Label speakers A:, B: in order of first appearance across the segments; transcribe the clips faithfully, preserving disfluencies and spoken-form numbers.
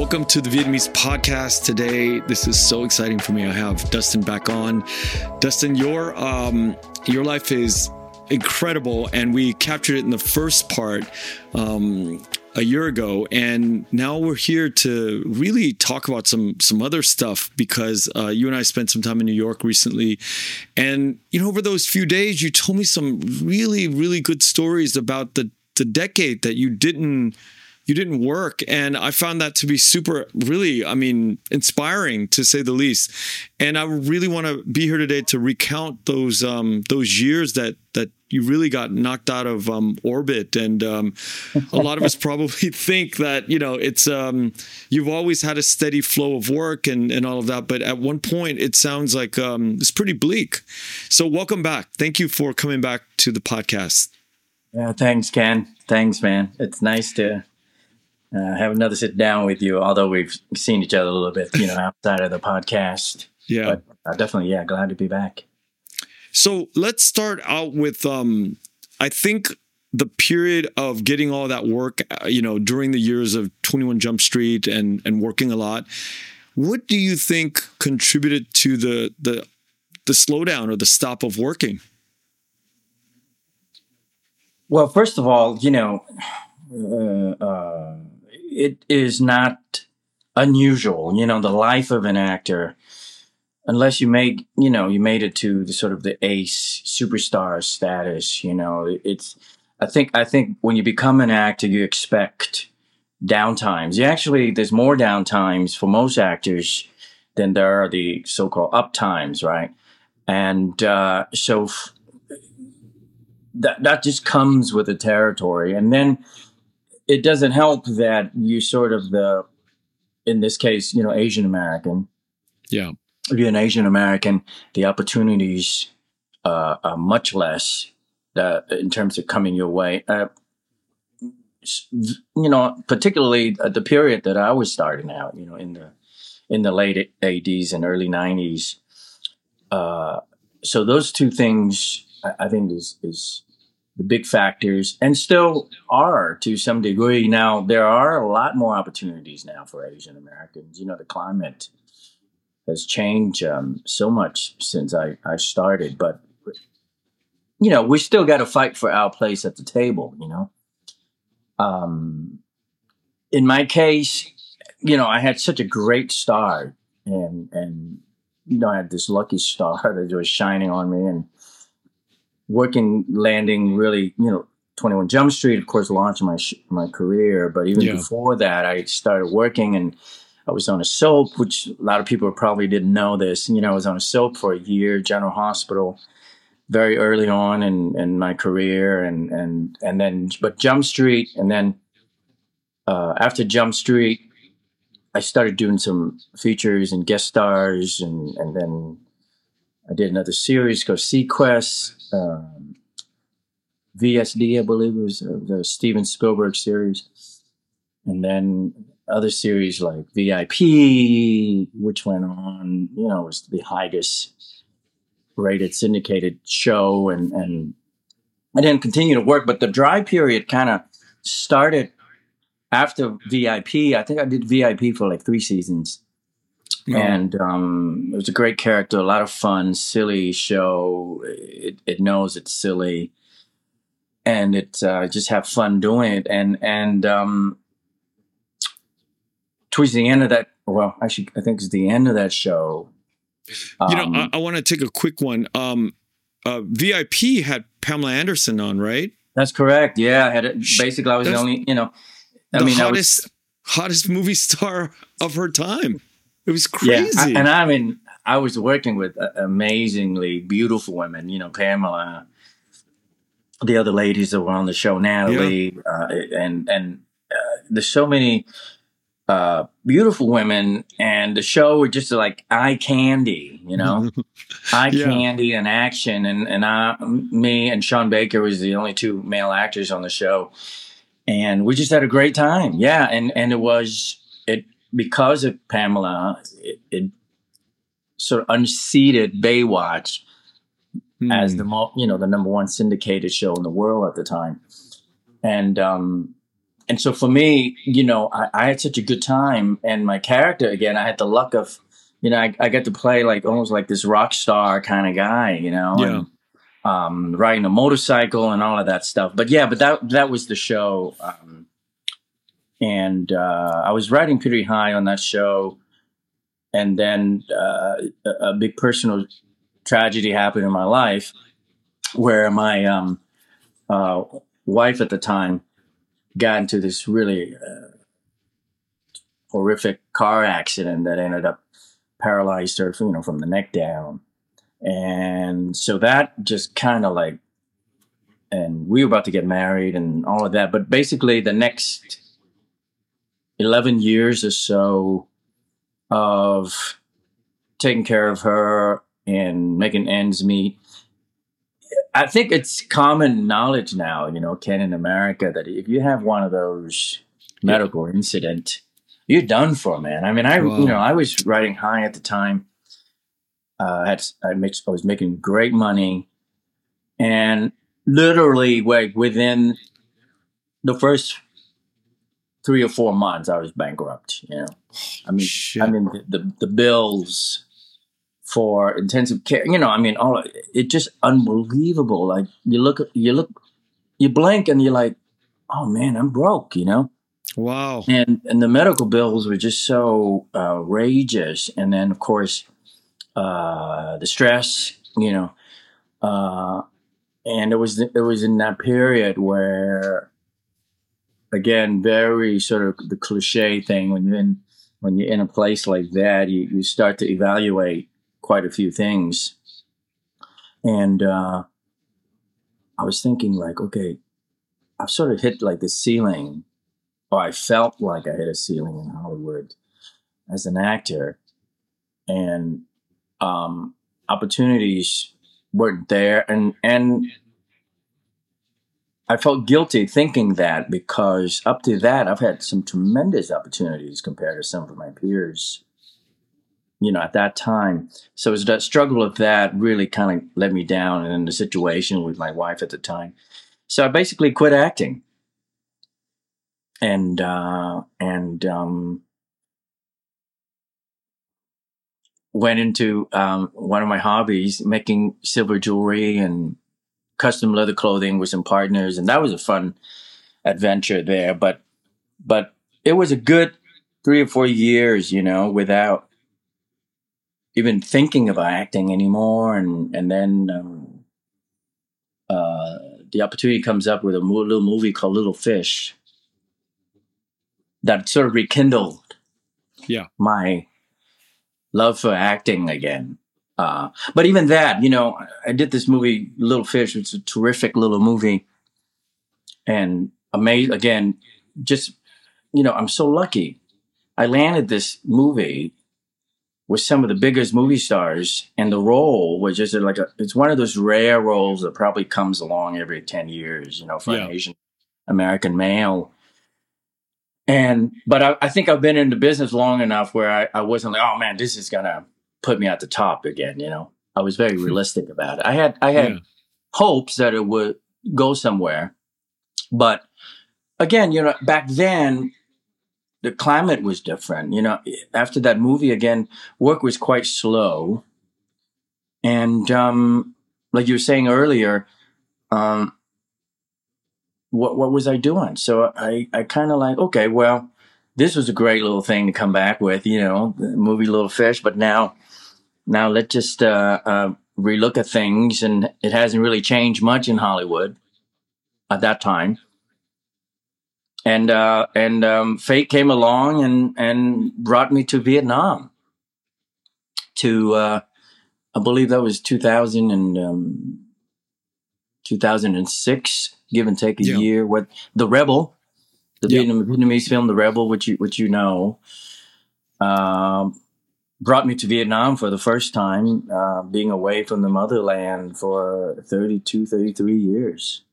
A: Welcome to the Vietnamese podcast today. This is so exciting for me. I have Dustin back on. Dustin, your um, your life is incredible, and we captured it in the first part um, a year ago, and now we're here to really talk about some some other stuff because uh, you and I spent some time in New York recently, and you know, over those few days, you told me some really, really good stories about the the decade that you didn't. You didn't work. And I found that to be super, really, I mean, inspiring to say the least. And I really want to be here today to recount those um, those years that that you really got knocked out of um, orbit. And um, a lot of us probably think that, you know, it's um, you've always had a steady flow of work and, and all of that. But at one point, it sounds like um, it's pretty bleak. So welcome back. Thank you for coming back to the podcast.
B: Yeah, thanks, Ken. Thanks, man. It's nice to Uh, have another sit down with you, although we've seen each other a little bit, you know, outside of the podcast.
A: Yeah.
B: But uh, definitely, yeah, glad to be back.
A: So let's start out with, um, I think the period of getting all that work, uh, you know, during the years of twenty-one Jump Street and, and working a lot. What do you think contributed to the, the, the slowdown or the stop of working?
B: Well, first of all, you know, uh, uh, it is not unusual, you know, the life of an actor, unless you made, you know, you made it to the sort of the ace superstar status, you know, it's, I think, I think when you become an actor, you expect downtimes. You actually, there's more downtimes for most actors than there are the so-called uptimes, right? And uh, so f- that that just comes with the territory. And then it doesn't help that you sort of the, in this case, you know, Asian American.
A: Yeah.
B: If you're an Asian American, the opportunities uh, are much less uh, in terms of coming your way. Uh, you know, particularly at the period that I was starting out, you know, in the in the late eighties and early nineties. Uh, so those two things, I, I think, is is. the big factors, and still are to some degree. Now, there are a lot more opportunities now for Asian Americans. You know, the climate has changed um, so much since I, I started, but, you know, we still got to fight for our place at the table, you know. Um, in my case, you know, I had such a great start, and, and you know, I had this lucky star that was shining on me, and working, landing really, you know, twenty-one Jump Street, of course, launched my sh- my career. But even yeah. before that, I started working, and I was on a soap, which a lot of people probably didn't know this. You know, I was on a soap for a year, General Hospital, very early on in, in my career. And, and, and then, but Jump Street, and then uh, after Jump Street, I started doing some features and guest stars, and, and then I did another series called Sequest. Um, V S D, I believe it was uh, the Steven Spielberg series. And then other series like V I P, which went on, you know, was the highest rated syndicated show. And, and I didn't continue to work, but the dry period kind of started after V I P. I think I did V I P for like three seasons. Oh. And um, it was a great character, a lot of fun, silly show. It, it knows it's silly, and it uh, just have fun doing it. And and um, towards the end of that, well, actually, I think it's the end of that show. Um,
A: you know, I, I want to take a quick one. Um, uh, V I P had Pamela Anderson on, right?
B: That's correct. Yeah, I had it. Basically, I was That's the only, you know, I
A: the
B: mean,
A: hottest,
B: I was,
A: hottest movie star of her time. It was crazy.
B: Yeah, I, and I mean, I was working with uh, amazingly beautiful women, you know, Pamela, the other ladies that were on the show, Natalie, yeah. uh, and and uh, there's so many uh, beautiful women, and the show was just like eye candy, you know, eye yeah. candy and action, and and I, me and Sean Baker was the only two male actors on the show, and we just had a great time. Yeah, and and it was it. Because of Pamela, it, it sort of unseated Baywatch mm. as the mo- you know the number one syndicated show in the world at the time, and um, and so for me, you know, I, I had such a good time, and my character again, I had the luck of, you know, I, I get to play like almost like this rock star kind of guy, you know,
A: Yeah.
B: and um, riding a motorcycle and all of that stuff. But yeah, but that that was the show, um, and uh, I was riding pretty high on that show, and then uh, a, a big personal tragedy happened in my life, where my um, uh, wife at the time got into this really uh, horrific car accident that ended up paralyzed her, you know, from the neck down. And so that just kind of like, and we were about to get married and all of that. But basically the next eleven years or so of taking care of her and making ends meet, I think it's common knowledge now, you know, Ken, in America, that if you have one of those medical yeah. incident, you're done for, man. I mean, I, wow. you know, I was riding high at the time. Uh, I, had, I, made, I was making great money, and literally, like within the first three or four months, I was bankrupt. You know, I mean, Shit. I mean the, the the bills for intensive care. You know, I mean, all it just unbelievable. Like you look, you look, you blink, and you're like, oh man, I'm broke. You know.
A: Wow.
B: And and the medical bills were just so uh, outrageous, and then of course uh, the stress. You know, uh, and it was it was in that period where, again, very sort of the cliche thing when you're in when you're in a place like that, you, you start to evaluate quite a few things. And uh, I was thinking like, okay, I've sort of hit like the ceiling, or I felt like I hit a ceiling in Hollywood as an actor, and um, opportunities weren't there. And, and I felt guilty thinking that, because up to that, I've had some tremendous opportunities compared to some of my peers, you know, at that time. So it was that struggle of that really kind of let me down, and then the situation with my wife at the time. So I basically quit acting, and uh, and um, went into um, one of my hobbies, making silver jewelry and custom leather clothing with some partners, and that was a fun adventure there. But but it was a good three or four years, you know, without even thinking about acting anymore. And and then um, uh, the opportunity comes up with a little movie called Little Fish that sort of rekindled
A: yeah.
B: my love for acting again. Uh, but even that, you know, I did this movie, Little Fish, which is a terrific little movie. And amazing, again, just, you know, I'm so lucky. I landed this movie with some of the biggest movie stars, and the role was just like a, it's one of those rare roles that probably comes along every ten years, you know, for yeah. an Asian American male. And, but I, I think I've been in the business long enough where I, I wasn't like, oh man, this is going to put me at the top again. You know, I was very realistic about it. I had, I had yeah. hopes that it would go somewhere, but again, you know, back then the climate was different. You know, after that movie, again, work was quite slow. And, um, like you were saying earlier, um, what, what was I doing? So I, I kind of like, okay, well, this was a great little thing to come back with, you know, the movie Little Fish, but now, now let's just, uh, uh, relook at things. And it hasn't really changed much in Hollywood at that time. And, uh, and, um, fate came along and, and brought me to Vietnam to, uh, I believe that was two thousand and, um, two thousand six, give and take a yeah. year. What The Rebel, the yeah. Vietnamese film, The Rebel, which you, which you know, um, brought me to Vietnam for the first time, uh, being away from the motherland for thirty-two, thirty-three years.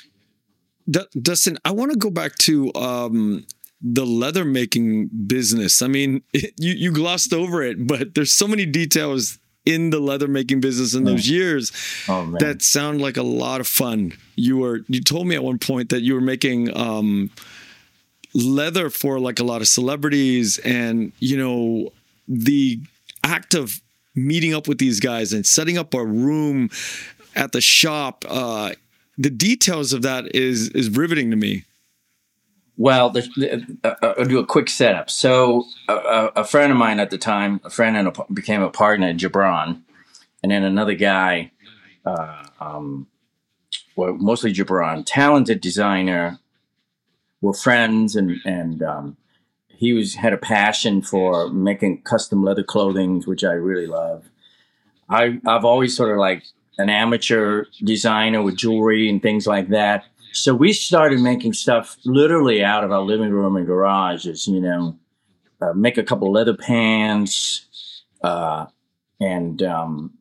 A: D- Dustin, I want to go back to um, the leather making business. I mean, it, you, you glossed over it, but there's so many details in the leather making business in those years
B: oh,
A: that sound like a lot of fun. You were, you told me at one point that you were making um, leather for like a lot of celebrities, and you know, the act of meeting up with these guys and setting up a room at the shop, uh, the details of that is is riveting to me.
B: Well, the, the, uh, I'll do a quick setup. So uh, a friend of mine at the time, a friend and a, became a partner at Gibran, and then another guy, uh, um, well, mostly Gibran, talented designer, were friends, and and um, he was had a passion for making custom leather clothing, which I really love. I I've always sort of like an amateur designer with jewelry and things like that. So we started making stuff literally out of our living room and garages, you know, uh, make a couple leather pants, uh, and um,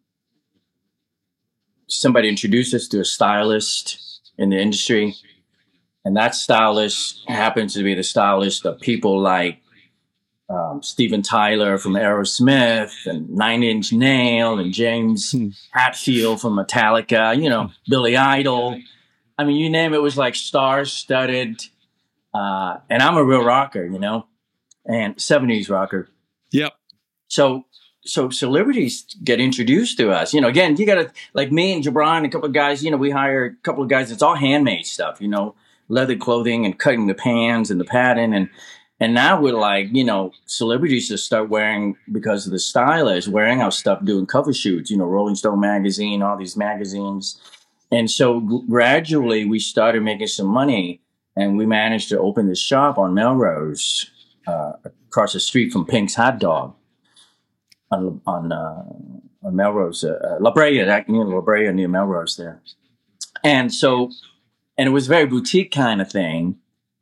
B: somebody introduced us to a stylist in the industry. And that stylist happens to be the stylist of people like um, Steven Tyler from Aerosmith and Nine Inch Nail and James hmm. Hetfield from Metallica, you know, Billy Idol. I mean, you name it, it was like star-studded. Uh, and I'm a real rocker, you know, and seventies rocker.
A: Yep.
B: So, so celebrities get introduced to us. You know, again, you got to, like me and Gibran, a couple of guys, you know, we hire a couple of guys. It's all handmade stuff, you know, leather clothing and cutting the pans and the pattern. And, and now we're like, you know, celebrities just start wearing, because of the stylist, wearing our stuff, doing cover shoots, you know, Rolling Stone magazine, all these magazines. And so gradually we started making some money, and we managed to open this shop on Melrose, uh, across the street from Pink's Hot Dog on on, uh, on Melrose, uh, La Brea, you know, La Brea near Melrose there. And so, and it was a very boutique kind of thing.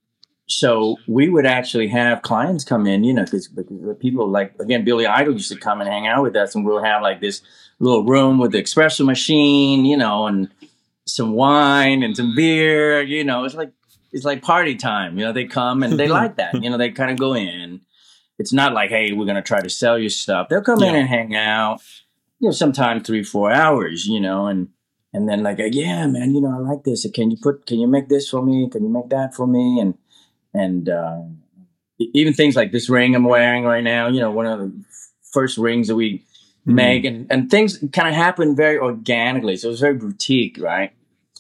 B: So we would actually have clients come in, you know, because people like, again, Billy Idol used to come and hang out with us, and we'll have like this little room with the espresso machine, you know, and some wine and some beer, you know, it's like, it's like party time, you know, they come and they like that, you know, they kind of go in. It's not like, hey, we're going to try to sell you stuff. They'll come yeah. in and hang out, you know, sometimes three, four hours, you know, and, and then like, yeah, man, you know, I like this. Can you put, can you make this for me? Can you make that for me? And, and, uh, even things like this ring I'm wearing right now, you know, one of the first rings that we mm. make, and, and things kind of happen very organically. So it was very boutique, right?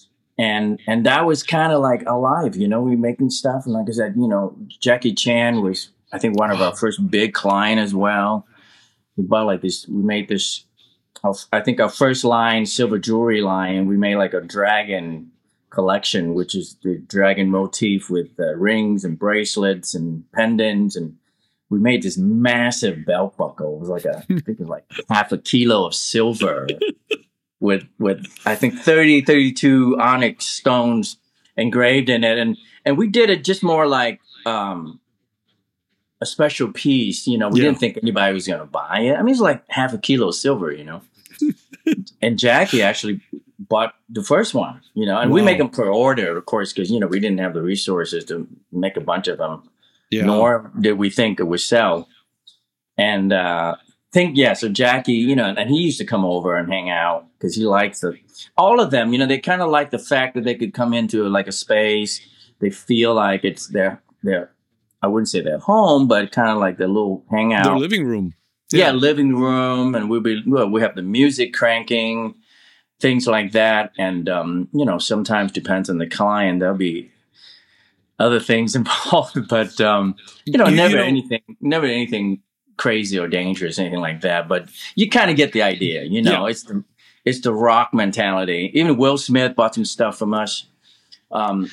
B: And and that was kind of like alive, you know, we making stuff. And like I said, you know, Jackie Chan was, I think, one of our first big client as well. We bought like this, we made this, I think our first line, silver jewelry line, we made like a dragon collection, which is the dragon motif with uh, rings and bracelets and pendants. And we made this massive belt buckle. It was like a, I think it was like half a kilo of silver. with, with, I think thirty, thirty-two onyx stones engraved in it. And, and we did it just more like, um, a special piece, you know, we yeah. didn't think anybody was going to buy it. I mean, it's like half a kilo of silver, you know, and Jackie actually bought the first one, you know, and wow. we make them per order, of course, because, you know, we didn't have the resources to make a bunch of them, yeah. nor did we think it would sell. And, uh, think, yeah, so Jackie, you know, and he used to come over and hang out because he likes the, all of them, you know, they kind of like the fact that they could come into like a space. They feel like it's their, their, I wouldn't say their home, but kind of like their little hangout.
A: Their living room.
B: Yeah, yeah living room. And we'll be, well, we have the music cranking, things like that. And, um, you know, sometimes depends on the client. There'll be other things involved, but, um, you know, never you know, anything, never anything crazy or dangerous, anything like that. But you kind of get the idea, you know, yeah. it's the, it's the rock mentality. Even Will Smith bought some stuff from us. Um,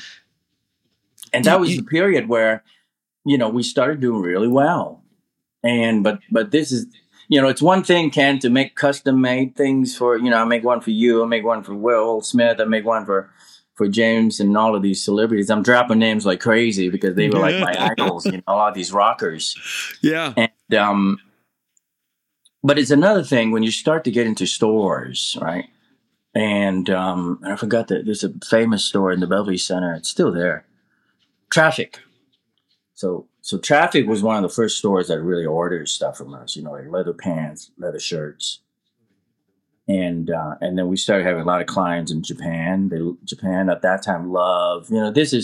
B: and that was the period where, you know, we started doing really well. And, but, but this is, you know, it's one thing, Ken, to make custom made things for, you know, I make one for you, I make one for Will Smith, I make one for, for James and all of these celebrities. I'm dropping names like crazy because they were like my idols, you know, a lot of these rockers.
A: Yeah.
B: And, um, but it's another thing when you start to get into stores, right? And, um, and I forgot that there's a famous store in the Bellevue Center. It's still there. Traffic. So, so Traffic was one of the first stores that really ordered stuff from us, you know, like leather pants, leather shirts. And, uh, and then we started having a lot of clients in Japan. They, Japan at that time loved, you know, this is,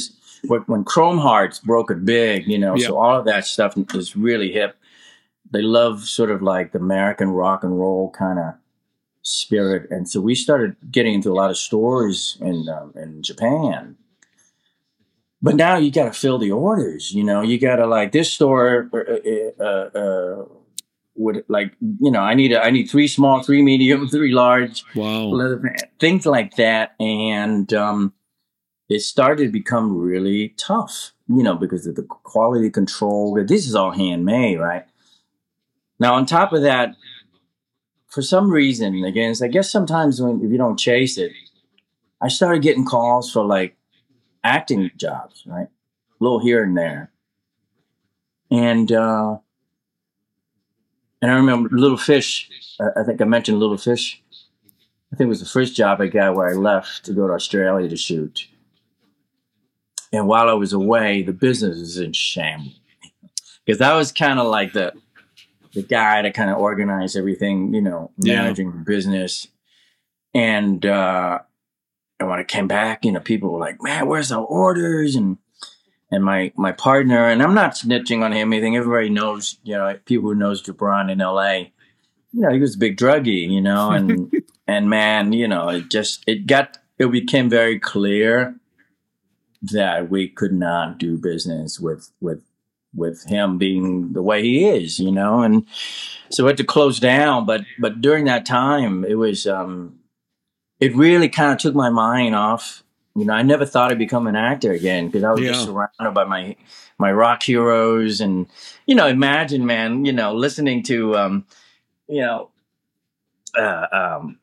B: when when Chrome Hearts broke it big, you know,
A: Yeah.
B: so all of that stuff is really hip. They love sort of like the American rock and roll kind of spirit, and so we started getting into a lot of stores in um, in Japan. But now you got to fill the orders. You know, you got to like this store uh, uh, uh, would like you know I need a, I need three small, three medium, three large,
A: Wow.
B: things like that, and um, it started to become really tough. You know, because of the quality control. This is all handmade, right? Now, on top of that, for some reason, again, I guess sometimes when if you don't chase it, I started getting calls for like acting jobs, right? A little here and there. And uh, and I remember Little Fish. I think I mentioned Little Fish. I think it was the first job I got where I left to go to Australia to shoot. And while I was away, the business was in shambles. Because I was kind of like the the guy that kind of organized everything, you know, managing yeah. the business. And uh, and when I came back, you know, people were like, "Man, where's our orders?" And and my my partner, and I'm not snitching on him or anything. Everybody knows, you know, people who knows Gibran in L A. You know, he was a big druggie, you know, and and man, you know, it just it got it became very clear that we could not do business with with with him being the way he is, you know, and so we had to close down. But but during that time, it was um, it really kind of took my mind off. You know, I never thought I'd become an actor again because I was yeah. just surrounded by my my rock heroes, and you know, imagine, man, you know, listening to um, you know, uh, um.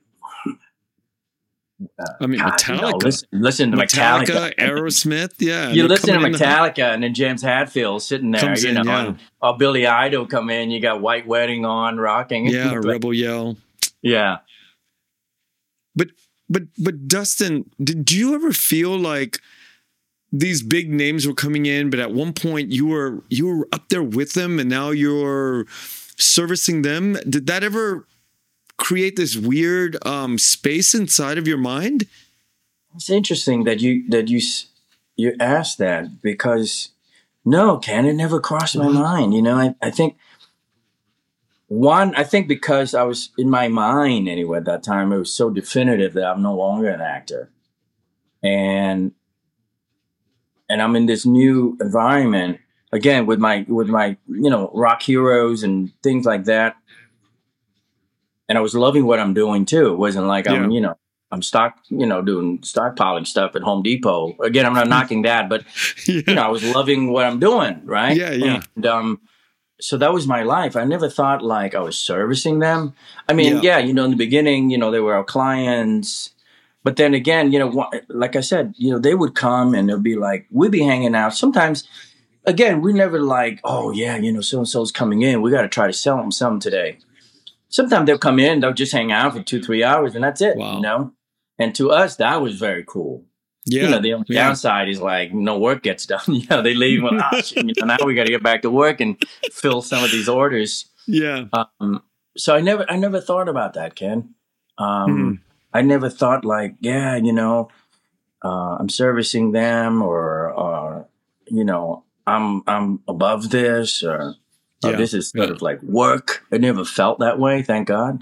A: Uh, I mean, God, Metallica. You know,
B: listen, listen to Metallica,
A: Metallica Aerosmith, yeah.
B: You listen to Metallica, and then James Hetfield sitting there, you in, know, yeah. and, or Billy Idol come in. You got White Wedding on, rocking,
A: yeah, Rebel Yell,
B: yeah.
A: But but but Dustin, did you ever feel like these big names were coming in, but at one point you were you were up there with them, and now you're servicing them? Did that ever create this weird um, space inside of your mind?
B: It's interesting that you that you you asked that, because no, Ken, it never crossed my mind. You know, I, I think one, I think because I was in my mind anyway at that time, it was so definitive that I'm no longer an actor, and and I'm in this new environment again with my with my you know rock heroes and things like that. And I was loving what I'm doing too. It wasn't like I'm, yeah. you know, I'm stock, you know, doing stockpiling stuff at Home Depot. Again, I'm not knocking that, but yeah. you know, I was loving what I'm doing, right?
A: Yeah, yeah.
B: And um, so that was my life. I never thought like I was servicing them. I mean, yeah. yeah, you know, in the beginning, you know, they were our clients, but then again, you know, like I said, you know, they would come and they'll be like, we'd be hanging out. Sometimes, again, we never like, oh yeah, you know, so and so's coming in. We got to try to sell them something today. Sometimes they'll come in, they'll just hang out for two, three hours, and that's it, wow. you know? And to us, that was very cool.
A: Yeah.
B: You know, the only yeah. downside is like no work gets done. You know, they leave, well, oh, shit, you know, now we got to get back to work and fill some of these orders.
A: Yeah.
B: Um, so I never, I never thought about that, Ken. Um, mm-hmm. I never thought like, yeah, you know, uh, I'm servicing them, or, or, you know, I'm, I'm above this, or, Oh, yeah. this is sort yeah. of like work. I never felt that way, thank God.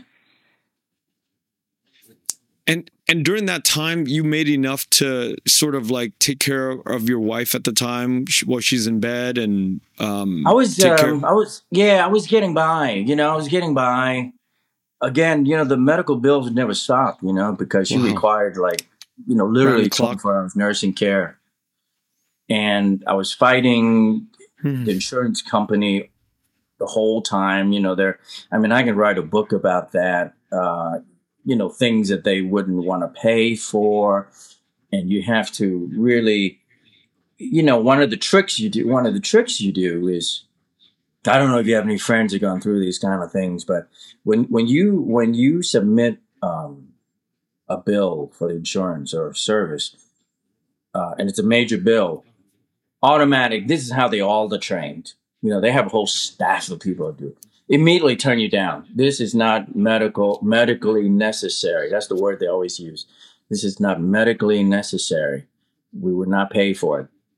A: And and during that time, you made enough to sort of like take care of your wife at the time while she's in bed, and um,
B: I was, um, I was, yeah, I was getting by. You know, I was getting by. Again, you know, the medical bills never stopped. You know, because she wow. required like, you know, literally twenty-four hours nursing care, and I was fighting hmm. the insurance company the whole time. You know, they're, I mean, I can write a book about that, uh, you know, things that they wouldn't want to pay for. And you have to really, you know, one of the tricks you do, one of the tricks you do is, I don't know if you have any friends who've gone through these kind of things, but when, when you, when you submit, um, a bill for the insurance or service, uh, and it's a major bill, automatic, this is how they all are trained. You know, they have a whole staff of people that do it. Immediately turn you down. This is not medical, medically necessary. That's the word they always use. This is not medically necessary. We would not pay for it.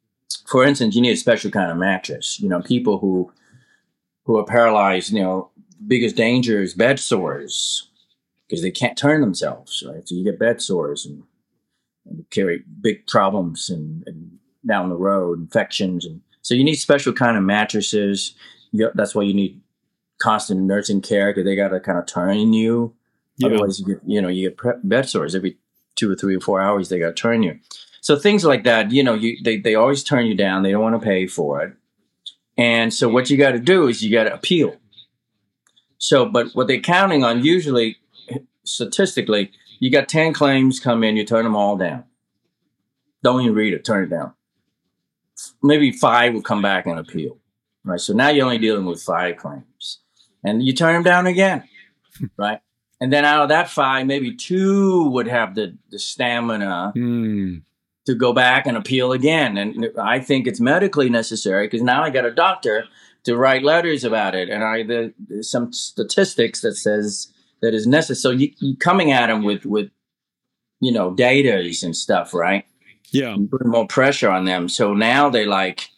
B: for instance, you need a special kind of mattress. You know, people who who are paralyzed, you know, biggest danger is bed sores because they can't turn themselves, right? So you get bed sores and, and carry big problems and, and down the road, infections. And so you need special kind of mattresses. You, that's why you need constant nursing care because they got to kind of turn you. Yeah. Otherwise, you get, you know, you get pre- bed sores every two or three or four hours. They got to turn you. So things like that, you know, you they, they always turn you down. They don't want to pay for it. And so what you got to do is you got to appeal. So, but what they're counting on usually, statistically, you got ten claims come in, you turn them all down. Don't even read it, turn it down. Maybe five will come back and appeal, right? So now you're only dealing with five claims. And you turn them down again, right? And then out of that five, maybe two would have the, the stamina mm. to go back and appeal again. And I think it's medically necessary because now I got a doctor to write letters about it. And I the, there's some statistics that says that is necessary. So you, you coming at them with, with, you know, data and stuff, right?
A: Yeah.
B: You put more pressure on them. So now they like,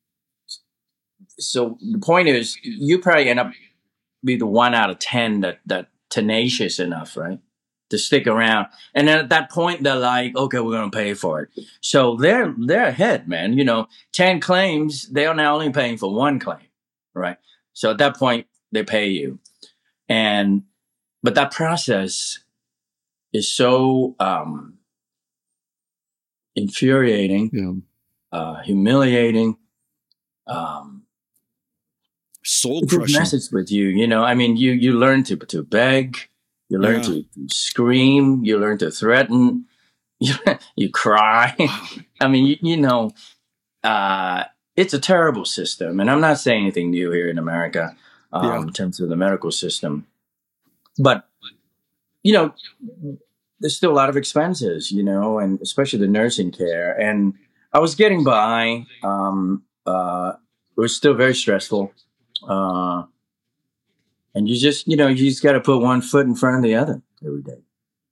B: so the point is you probably end up be the one out of ten that, that tenacious enough, right? To stick around. And then at that point, they're like, okay, we're going to pay for it. So they're, they're ahead, man. You know, ten claims, they're now only paying for one claim, right? So at that point, they pay you. And, but that process is so, um, infuriating, yeah. uh, humiliating, um,
A: soul crushing.
B: Message with you, you know. I mean, you you learn to to beg, you learn yeah. to, to scream, you learn to threaten, you, you cry. I mean, you, you know, uh, it's a terrible system, and I'm not saying anything new here in America um, yeah. in terms of the medical system, but you know, there's still a lot of expenses, you know, and especially the nursing care. And I was getting by. Um, uh, it was still very stressful. Uh, and you just, you know, you just got to put one foot in front of the other every day.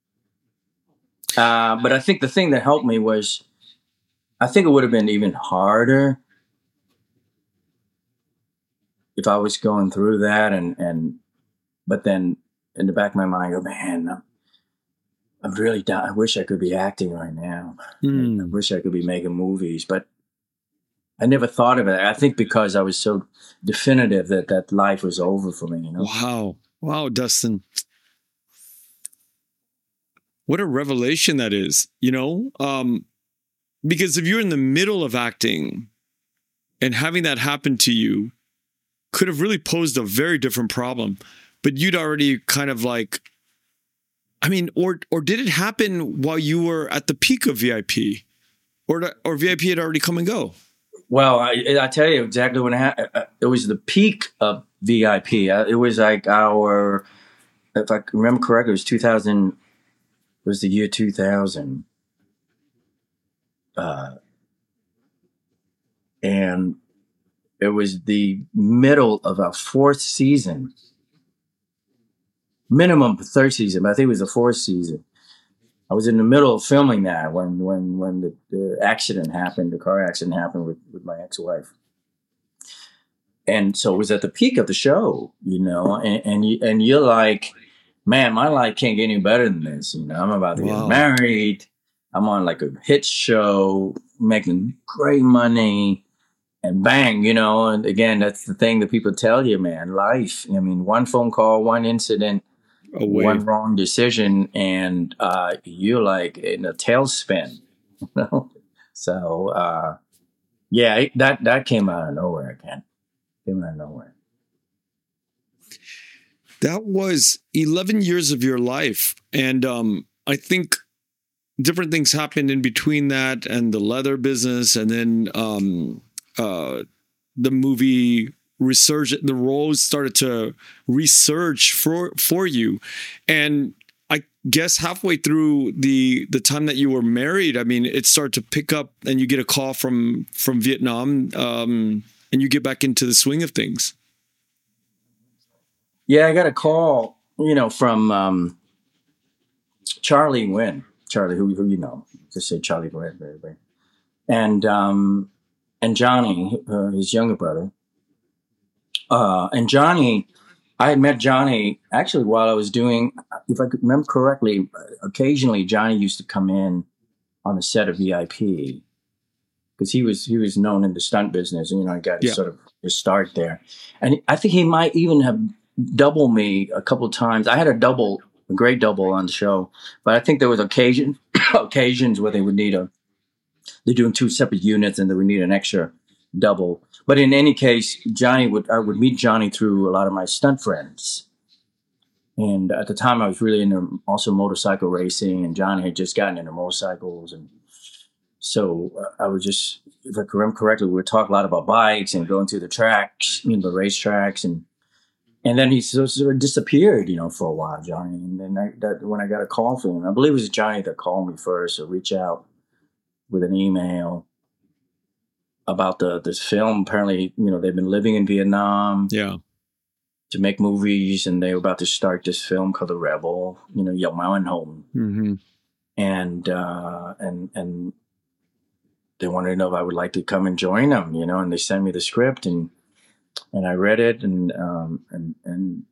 B: Uh, but I think the thing that helped me was, I think it would have been even harder if I was going through that. And, and, but then in the back of my mind, I go, man, I'm, I'm really down. I wish I could be acting right now. Mm. I, I wish I could be making movies, but I never thought of it. I think because I was so definitive that that life was over for me, you know?
A: Wow. Wow, Dustin. What a revelation that is, you know? Um, because if you're in the middle of acting and having that happen to you could have really posed a very different problem, but you'd already kind of like, I mean, or or did it happen while you were at the peak of V I P? Or, or V I P had already come and go?
B: Well, I, I tell you exactly when it happened. It was the peak of V I P. It was like our, if I remember correctly, it was two thousand. It was the year two thousand. Uh, and it was the middle of our fourth season. Minimum third season, but I think it was the fourth season. I was in the middle of filming that when when when the, the accident happened, the car accident happened with, with my ex-wife. And so it was at the peak of the show, you know, and and, you, and you're like, man, my life can't get any better than this. You know, I'm about to wow. get married. I'm on like a hit show, making great money, and bang, you know. And again, that's the thing that people tell you, man, life. I mean, one phone call, one incident, away. One wrong decision, and uh, you're like in a tailspin. You know? So, uh, yeah, it, that that came out of nowhere again. Came out of nowhere.
A: That was eleven years of your life, and um, I think different things happened in between that and the leather business, and then um, uh, the movie. Resurge, the roles started to resurge for for you, and I guess halfway through the the time that you were married, I mean, it started to pick up, and you get a call from from Vietnam, um, and you get back into the swing of things.
B: Yeah, I got a call, you know, from um, Charlie Nguyen, Charlie, who who you know, just say Charlie Nguyen, very, very, and um, and Johnny, uh, his younger brother. Uh, and Johnny, I had met Johnny actually while I was doing, if I could remember correctly, occasionally Johnny used to come in on the set of V I P because he was he was known in the stunt business, and you know, I got
A: Yeah.
B: sort of his start there. And I think he might even have doubled me a couple of times. I had a double, a great double on the show, but I think there was occasion occasions where they would need a they're doing two separate units and they would need an extra double. But in any case, Johnny would I would meet Johnny through a lot of my stunt friends. And at the time, I was really into also motorcycle racing, and Johnny had just gotten into motorcycles. And so uh, I was just, if I remember correctly, we would talk a lot about bikes and going through the tracks, you know, the race tracks. And and then he sort of, sort of disappeared, you know, for a while, Johnny. And then I, that, when I got a call from him, I believe it was Johnny that called me first or reach out with an email about the this film. Apparently, you know, they've been living in Vietnam.
A: Yeah.
B: To make movies, and they were about to start this film called The Rebel, you know, Yao Mao and Home.
A: Mm-hmm.
B: And, uh, and, and they wanted to know if I would like to come and join them, you know, and they sent me the script, and, and I read it, and, um, and, and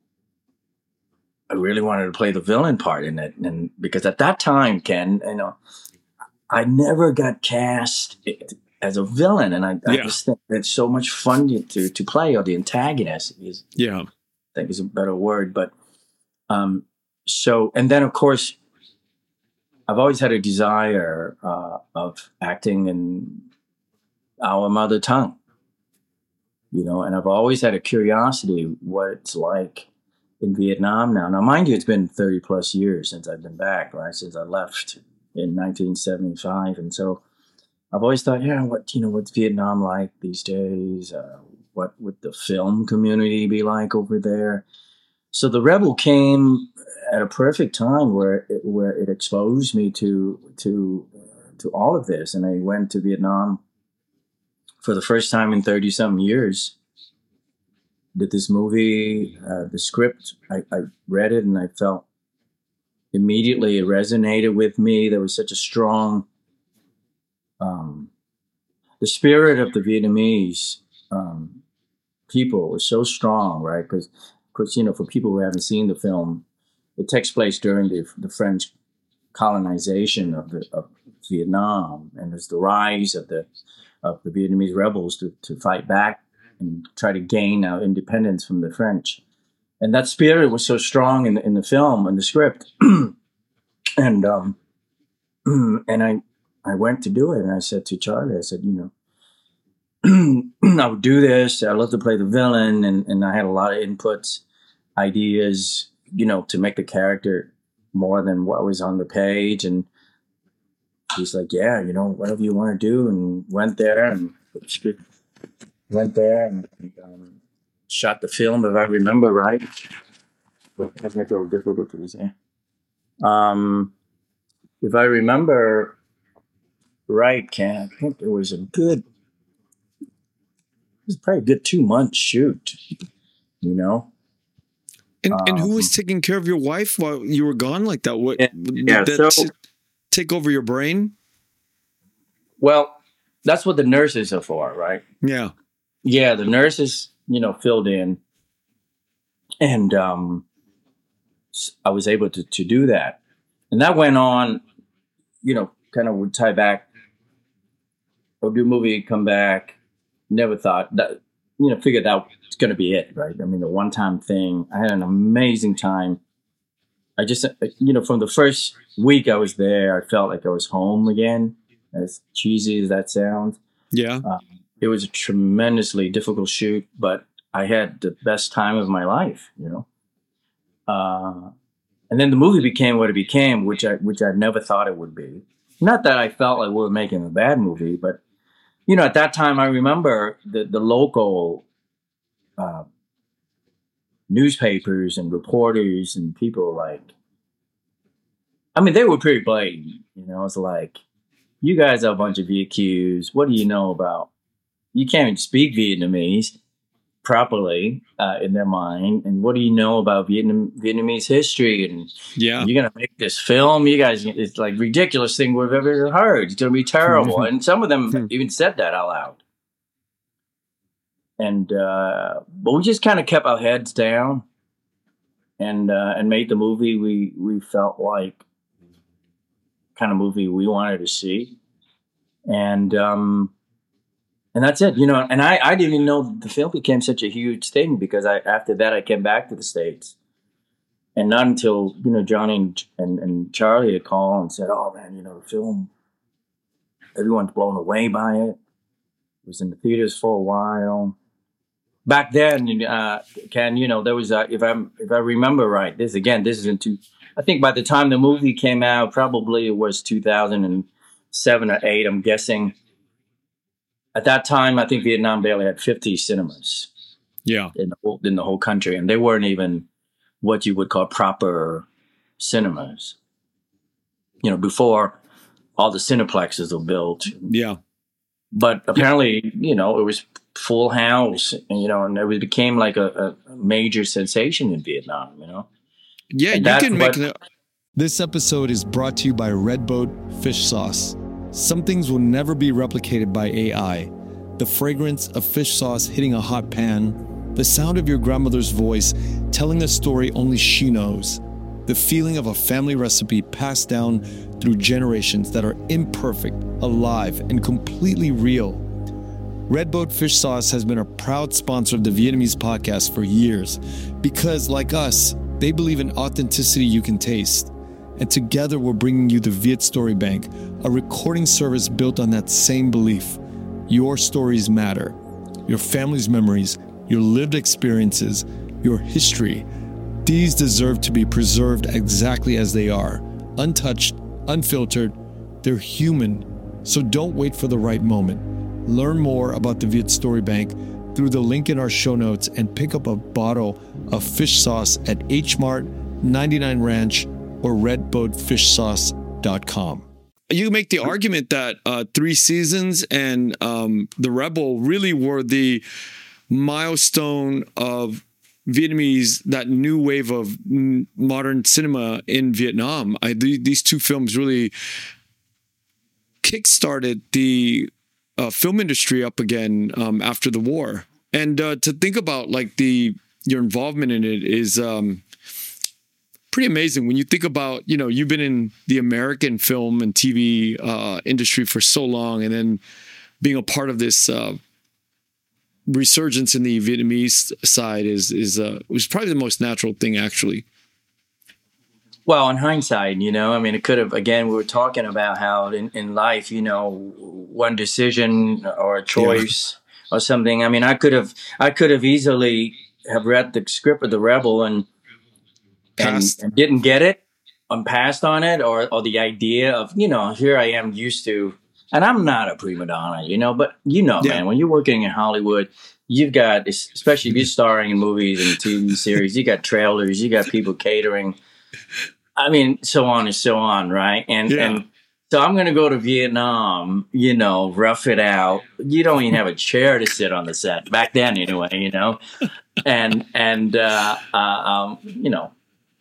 B: I really wanted to play the villain part in it. And because at that time, Ken, you know, I never got cast as a villain. And I, I
A: Yeah.
B: just think it's so much fun to, to play, or the antagonist is,
A: Yeah.
B: I think is a better word. But um, so, and then of course, I've always had a desire uh, of acting in our mother tongue, you know, and I've always had a curiosity what it's like in Vietnam now. Now, mind you, it's been thirty plus years since I've been back, right? Since I left in nineteen seventy-five. And so I've always thought, yeah, what, you know, what's Vietnam like these days? Uh, what would the film community be like over there? So The Rebel came at a perfect time where it, where it exposed me to to to all of this, and I went to Vietnam for the first time in thirty some years. Did this movie, uh, the script, I, I read it, and I felt immediately it resonated with me. There was such a strong, um, the spirit of the Vietnamese um, people was so strong, right? Because, because you know, for people who haven't seen the film, it takes place during the, the French colonization of, the, of Vietnam, and there's the rise of the of the Vietnamese rebels to, to fight back and try to gain our independence from the French. And that spirit was so strong in the, in the film and the script. and um, and I I went to do it, and I said to Charlie, I said, you know, I would do this. I love to play the villain, and, and I had a lot of inputs, ideas, you know, to make the character more than what was on the page. And he's like, yeah, you know, whatever you want to do. And went there and went there and um, shot the film, if I remember right. Technical difficulties, yeah. Um, if I remember right, Ken, I think it was a good, it was probably a good two months shoot, you know?
A: And,
B: um,
A: and who was taking care of your wife while you were gone like that? What
B: yeah,
A: did
B: yeah,
A: that
B: so,
A: t- take over your brain?
B: Well, that's what the nurses are for, right?
A: Yeah.
B: Yeah, the nurses, you know, filled in. And um, I was able to, to do that. And that went on, you know, kind of would tie back. I'll do a movie, come back. Never thought that, you know, figured that was going to be it, right? I mean, the one-time thing. I had an amazing time. I just, you know, from the first week I was there, I felt like I was home again, as cheesy as that sounds.
A: Yeah.
B: Um, it was a tremendously difficult shoot, but I had the best time of my life, you know. Uh, and then the movie became what it became, which I which I never thought it would be. Not that I felt like we were making a bad movie, but you know, at that time, I remember the the local uh, newspapers and reporters and people like, I mean, they were pretty blatant. You know, it's like, you guys are a bunch of V Qs. What do you know about? You can't even speak Vietnamese properly uh, in their mind. And what do you know about Vietnam Vietnamese history? And
A: yeah,
B: you're gonna make this film. You guys, it's like ridiculous thing we've ever heard. It's gonna be terrible. And some of them even said that out loud. and uh, but we just kind of kept our heads down, and uh, and made the movie we we felt like kind of movie we wanted to see, and um, and that's it, you know. And I I didn't even know the film became such a huge thing, because I after that I came back to the States. And not until, you know, Johnny and, and, and Charlie had called and said, oh, man, you know, the film, everyone's blown away by it. It was in the theaters for a while. Back then, uh, Ken, you know, there was, uh, if, I'm, if I remember right, this, again, this is in two, I think by the time the movie came out, probably it was two thousand seven or eight, I'm guessing. At that time, I think Vietnam barely had fifty cinemas.
A: Yeah.
B: In the whole, in the whole country. And they weren't even what you would call proper cinemas, you know, before all the cineplexes were built.
A: Yeah.
B: But apparently, you know, it was full house, and, you know, and it became like a, a major sensation in Vietnam, you know?
A: Yeah,
B: and
A: you
B: that,
A: can make
B: but,
A: the... This episode is brought to you by Redboat Fish Sauce. Some things will never be replicated by A I. The fragrance of fish sauce hitting a hot pan, the sound of your grandmother's voice telling a story only she knows. The feeling of a family recipe passed down through generations that are imperfect, alive, and completely real. Redboat Fish Sauce has been a proud sponsor of the Vietnamese podcast for years because, like us, they believe in authenticity you can taste. And together we're bringing you the Viet Story Bank, a recording service built on that same belief. Your stories matter. Your family's memories, your lived experiences, your history, these deserve to be preserved exactly as they are. Untouched, unfiltered, they're human. So don't wait for the right moment. Learn more about the Viet Story Bank through the link in our show notes and pick up a bottle of fish sauce at H Mart, ninety-nine Ranch, or red boat fish sauce dot com. You make the argument that uh, Three Seasons and um, The Rebel really were the milestone of Vietnamese, that new wave of modern cinema in Vietnam. I, th- these two films really kickstarted the uh, film industry up again um, after the war. And uh, to think about like the your involvement in it is um, pretty amazing. When you think about, you know, you've been in the American film and T V uh, industry for so long, and then being a part of this uh, resurgence in the Vietnamese side is is uh, was probably the most natural thing, actually.
B: Well, in hindsight, you know, I mean, it could have, again, we were talking about how in, in life, you know, one decision or a choice yeah. or something. I mean, I could have, I could have easily have read the script of The Rebel and, and, and didn't get it and passed on it, or, or the idea of, you know, here I am used to, and I'm not a prima donna, you know, but you know, yeah. man, when you're working in Hollywood, you've got, especially if you're starring in movies and T V series, you got trailers, you got people catering. I mean, so on and so on, right? And yeah. and so I'm going to go to Vietnam, you know, rough it out. You don't even have a chair to sit on the set back then, anyway, you know, and and uh, uh, um, you know,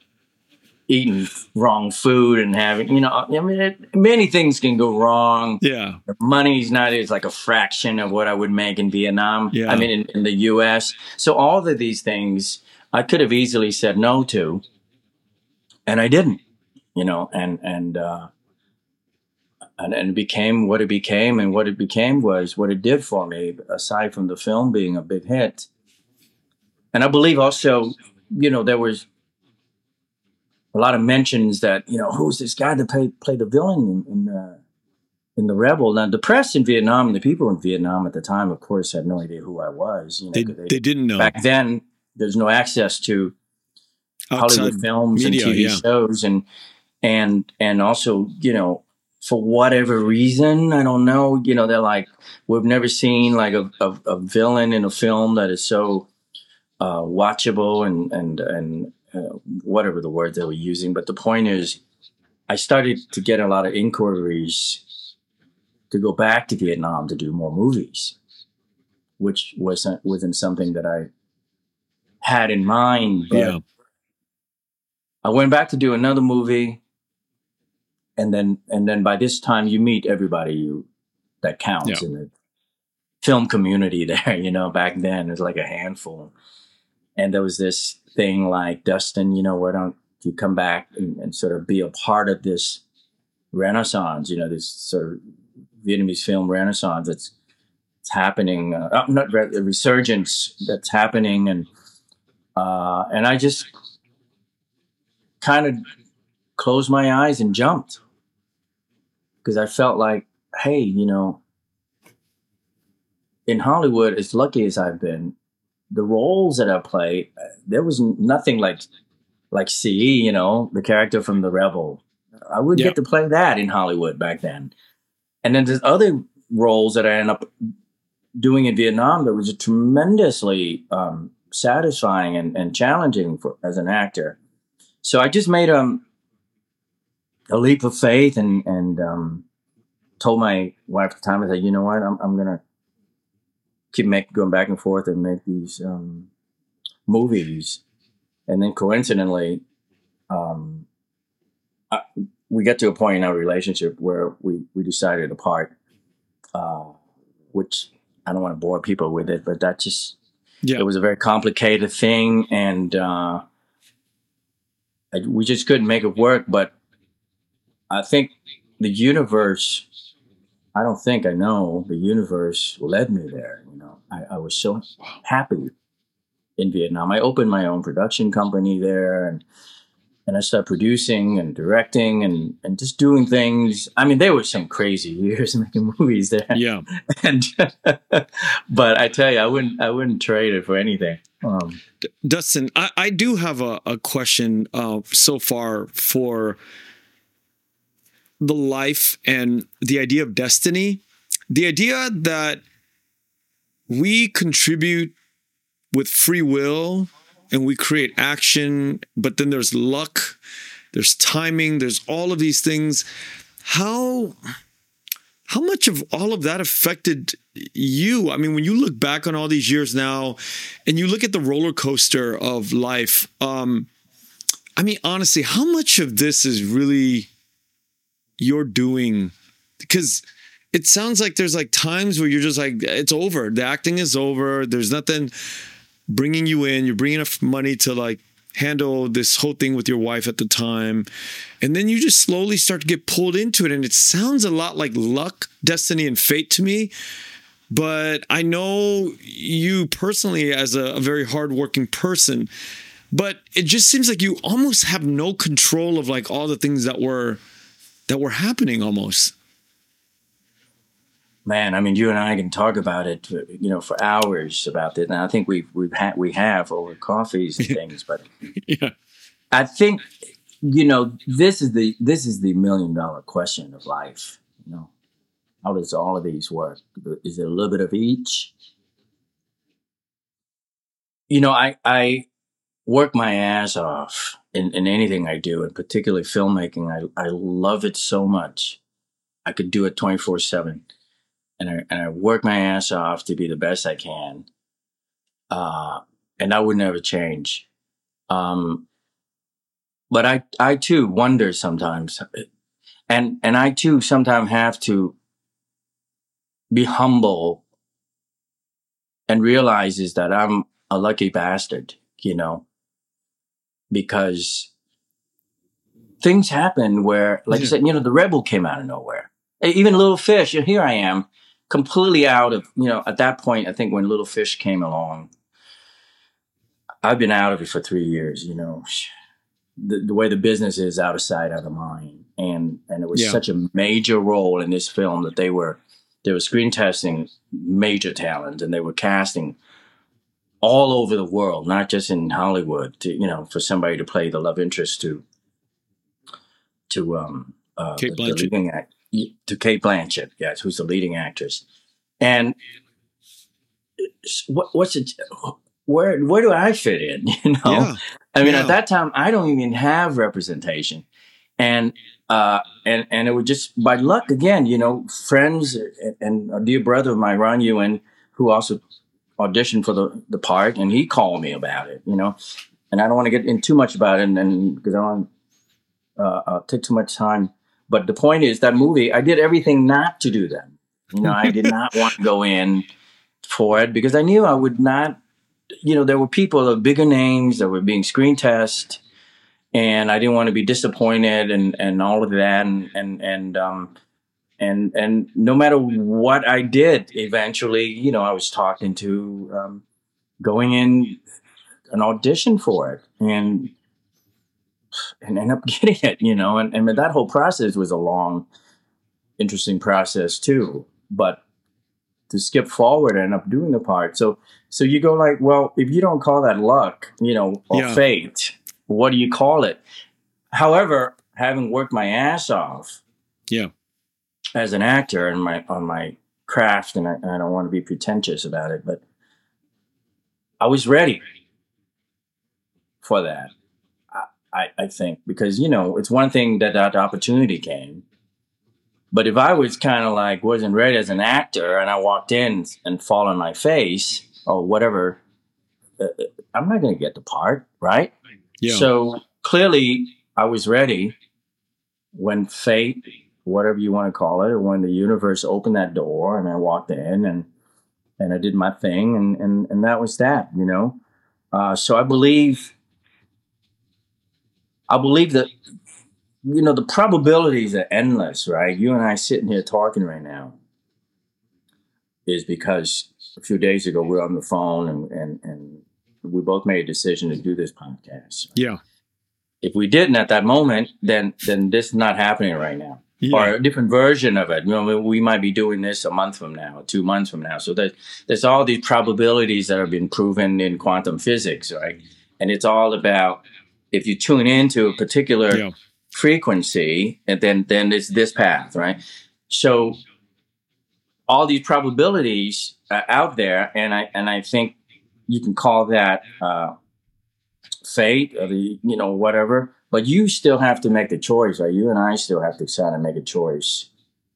B: eating wrong food and having, you know, I mean, it, many things can go wrong.
A: Yeah,
B: the money's not is like a fraction of what I would make in Vietnam. Yeah. I mean, in, in the U S. So all of these things I could have easily said no to. And I didn't, you know, and and, uh, and and it became what it became, and what it became was what it did for me, aside from the film being a big hit. And I believe also, you know, there was a lot of mentions that, you know, who's this guy to play play the villain in, in the in the Rebel? Now, the press in Vietnam and the people in Vietnam at the time, of course, had no idea who I was. You know,
A: they,
B: they,
A: they didn't know
B: back then. There's no access to
A: outside
B: Hollywood films
A: media,
B: and T V
A: yeah.
B: shows, and and and also, you know, for whatever reason, I don't know, you know, they're like, we've never seen like a, a, a villain in a film that is so uh, watchable and and and uh, whatever the word they were using. But the point is, I started to get a lot of inquiries to go back to Vietnam to do more movies, which wasn't wasn't something that I had in mind. But
A: yeah.
B: I went back to do another movie, and then and then by this time you meet everybody you that counts
A: yeah.
B: in it. film community there, you know, back then. It was like a handful. And there was this thing like, Dustin, you know, why don't you come back and, and sort of be a part of this renaissance, you know, this sort of Vietnamese film renaissance that's it's happening, uh, not re- a resurgence that's happening. And, uh, and I just kind of closed my eyes and jumped because I felt like, hey, you know, in Hollywood, as lucky as I've been, the roles that I play, there was nothing like like C E, you know, the character from The Rebel. I would
A: Yeah.
B: get to play that in Hollywood back then. And then there's other roles that I ended up doing in Vietnam that was tremendously um, satisfying and, and challenging for, as an actor. So I just made um, a leap of faith and, and um, told my wife at the time, I said, you know what, I'm, I'm going to keep make, going back and forth and make these um, movies. And then coincidentally, um, I, we got to a point in our relationship where we, we decided to part, uh, which I don't want to bore people with it, but that just,
A: Yeah.
B: it was a very complicated thing. And uh, I, we just couldn't make it work. But I think the universe, I don't think I know, the universe led me there. You know, I, I was so happy in Vietnam. I opened my own production company there, and and I started producing and directing and, and just doing things. I mean, there were some crazy years making movies there.
A: Yeah.
B: And but I tell you, I wouldn't I wouldn't trade it for anything. Um,
A: Dustin, I, I do have a, a question uh, so far for the life and the idea of destiny. The idea that we contribute with free will and we create action, but then there's luck, there's timing, there's all of these things. How how much of all of that affected you? I mean, when you look back on all these years now and you look at the roller coaster of life, um, I mean, honestly, how much of this is really your doing? Because it sounds like there's like times where you're just like, it's over. The acting is over. There's nothing bringing you in. You're bringing enough money to like handle this whole thing with your wife at the time. And then you just slowly start to get pulled into it. And it sounds a lot like luck, destiny, and fate to me. But I know you personally as a, a very hardworking person, but it just seems like you almost have no control of like all the things that were that were happening almost.
B: Man, I mean, you and I can talk about it, you know, for hours about it, and I think we've we've had we have over coffees and things. But
A: Yeah.
B: I think, you know, this is the this is the million dollar question of life. You know, how does all of these work? Is it a little bit of each? You know, I I work my ass off in, in anything I do, and particularly filmmaking. I I love it so much. I could do it twenty-four seven. And I, and I work my ass off to be the best I can. Uh, and that would never change. Um, but I, I too wonder sometimes, and, and I too sometimes have to be humble and realizes that I'm a lucky bastard, you know, because things happen where, like
A: Yeah.
B: I said, you know, The Rebel came out of nowhere. Even Little Fish, and here I am, completely out of, you know, at that point, I think when Little Fish came along, I've been out of it for three years, you know, the, the way the business is, out of sight, out of mind. And, and it was
A: Yeah.
B: such a major role in this film that they were, they were screen testing major talent, and they were casting all over the world, not just in Hollywood, to, you know, for somebody to play the love interest to, to, um, uh,
A: Kate
B: the, the
A: Blanchett.
B: leading act, to Kate Blanchett, yes, who's the leading actress. And what, what's it? Where where do I fit in? You know,
A: Yeah.
B: I mean,
A: Yeah.
B: at that time, I don't even have representation, and uh, and and it was just by luck again. You know, friends and, and a dear brother of mine, Ron Ewan, who also auditioned for the the part, and he called me about it. You know, and I don't want to get in too much about it, and, and because I don't want to uh, uh, take too much time. But the point is, that movie, I did everything not to do that. You know, I did not want to go in for it because I knew I would not, you know, there were people of bigger names that were being screen tested, and I didn't want to be disappointed and, and all of that. And, and, and, um, and, and no matter what I did, eventually, you know, I was talking to, um, going in an audition for it and, and end up getting it, you know, and, and that whole process was a long, interesting process too. But to skip forward, I end up doing the part. So, so you go like, well, if you don't call that luck, you know, or
A: yeah.
B: fate, what do you call it? However, having worked my ass off,
A: yeah,
B: as an actor and my on my craft, and I, and I don't want to be pretentious about it, but I was ready for that. I, I think because you know it's one thing that that opportunity came, but if I was kind of like wasn't ready as an actor and I walked in and fall on my face or whatever, uh, I'm not going to get the part, right?
A: Yeah.
B: So clearly, I was ready when fate, whatever you want to call it, or when the universe opened that door and I walked in and and I did my thing, and and and that was that, you know. Uh, so I believe, I believe that, you know, the probabilities are endless, right? You and I sitting here talking right now is because a few days ago we were on the phone and and and we both made a decision to do this podcast.
A: Yeah.
B: If we didn't at that moment, then then this is not happening right now.
A: Yeah.
B: Or a different version of it. You know, we might be doing this a month from now, two months from now. So there's, there's all these probabilities that have been proven in quantum physics, right? And it's all about if you tune into a particular yeah. frequency, and then then it's this path, right? So all these probabilities are out there, and I and I think you can call that uh, fate or the, you know, whatever, but you still have to make the choice, right? You and I still have to kind of make a choice.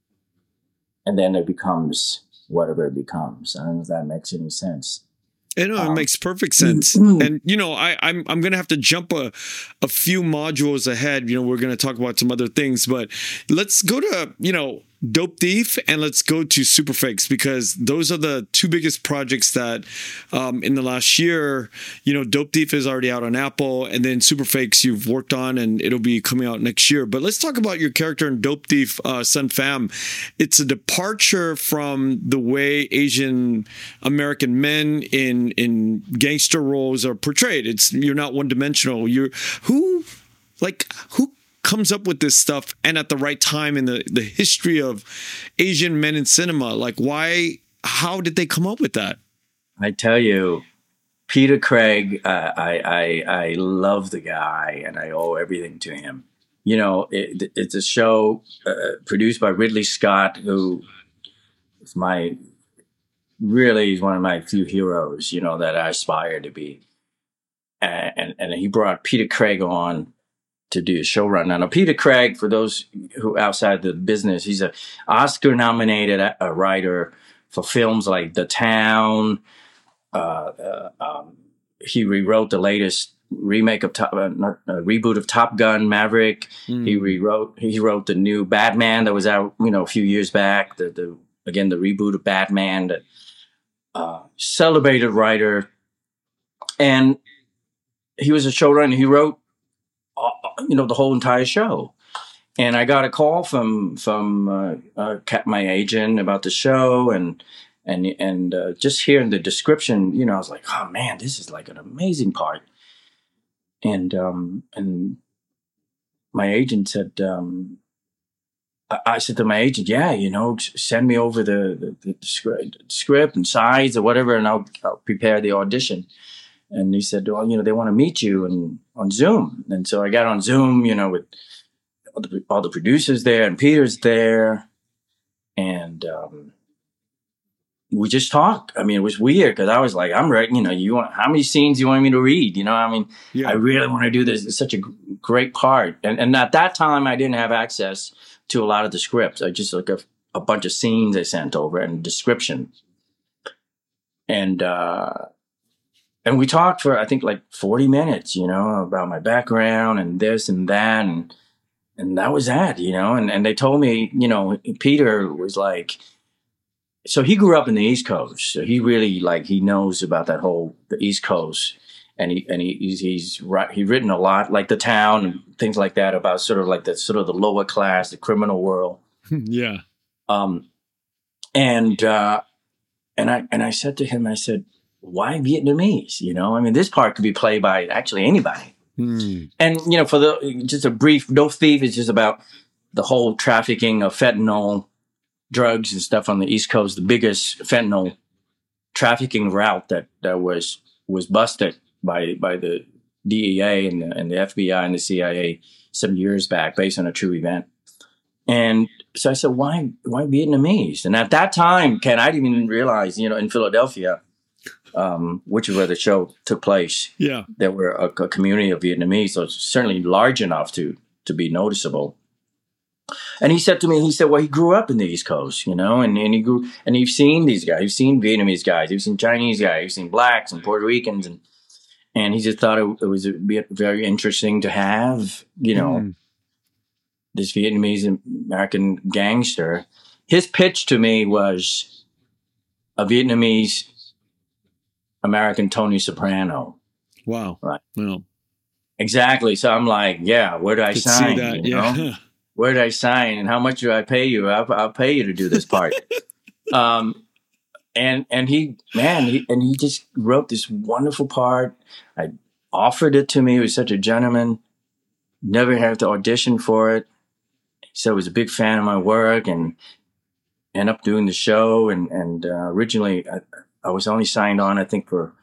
B: And then it becomes whatever it becomes. I don't know if that makes any sense.
A: I know,
B: Um,
A: it makes perfect sense. And, you know, I, I'm I'm going to have to jump a, a few modules ahead. You know, we're going to talk about some other things, but let's go to, you know, Dope Thief and let's go to Superfakes, because those are the two biggest projects that um, in the last year, you know, Dope Thief is already out on Apple, and then Superfakes you've worked on and it'll be coming out next year. But let's talk about your character in Dope Thief, uh, Sun Pham. It's a departure from the way Asian American men in in gangster roles are portrayed. It's you're not one dimensional. You're who like who comes up with this stuff and at the right time in the, the history of Asian men in cinema? Like, why, how did they come up with that?
B: I tell you, Peter Craig, uh, I, I, I love the guy and I owe everything to him. You know, it, it's a show uh, produced by Ridley Scott, who is my, really is one of my few heroes, you know, that I aspire to be. And, and, and he brought Peter Craig on to do a show right now. Now, Peter Craig, for those who outside the business, he's a Oscar-nominated a writer for films like The Town. Uh, uh, um, he rewrote the latest remake of Top, uh, not, uh, reboot of Top Gun Maverick. Mm. He rewrote he wrote the new Batman that was out, you know, a few years back. The the again the reboot of Batman. That uh, celebrated writer, and he was a showrunner. He wrote, you know, the whole entire show. And I got a call from from uh, uh, my agent about the show, and and and uh, just hearing the description, you know, I was like, oh man, this is like an amazing part. And um, and my agent said, um, I, I said to my agent, yeah, you know, send me over the, the, the script, script and sides or whatever, and I'll, I'll prepare the audition. And he said, well, you know, they want to meet you and on Zoom. And so I got on Zoom, you know, with all the, all the producers there, and Peter's there. And um, we just talked. I mean, it was weird because I was like, I'm ready. You know, you want, how many scenes do you want me to read? You know, I mean, yeah. I really want to do this. It's such a great part. And, and at that time, I didn't have access to a lot of the scripts. I just like a, a bunch of scenes I sent over and description. And, uh, And we talked for, I think, like forty minutes, you know, about my background and this and that. And and that was that, you know. And, and they told me, you know, Peter was like, so he grew up in the East Coast. So he really like he knows about that whole the East Coast, and he and he, he's he's right. He's written a lot, like The Town and things like that, about sort of like the sort of the lower class, the criminal world.
A: Yeah.
B: Um, and uh, and I and I said to him, I said, why Vietnamese? You know, I mean, this part could be played by actually anybody. Mm. And you know, for the just a brief, No Thief is just about the whole trafficking of fentanyl drugs and stuff on the East Coast, the biggest fentanyl trafficking route that, that was was busted by by the D E A and the, and the F B I and the C I A some years back, based on a true event. And so I said, why why Vietnamese? And at that time, Ken, I didn't even realize, you know, in Philadelphia, um, which is where the show took place,
A: yeah,
B: there were a, a community of Vietnamese, so it's certainly large enough to to be noticeable. And he said to me, he said, well, he grew up in the East Coast, you know, and, and he grew, and he's seen these guys, he's seen Vietnamese guys, he's seen Chinese guys, he's seen blacks and Puerto Ricans, and and he just thought it, it was very interesting to have, you know, mm. this Vietnamese American gangster. His pitch to me was a Vietnamese American Tony Soprano.
A: Wow.
B: Right.
A: Well,
B: exactly. So I'm like, yeah, where do I
A: could
B: sign?
A: See that,
B: you
A: yeah.
B: know? Where did I sign, and how much do I pay you? I'll, I'll pay you to do this part. um, and and he, man, he, and he just wrote this wonderful part. I offered it to me. He was such a gentleman. Never had to audition for it. So he was a big fan of my work, and ended up doing the show. And and uh, originally, I, I was only signed on, I think, for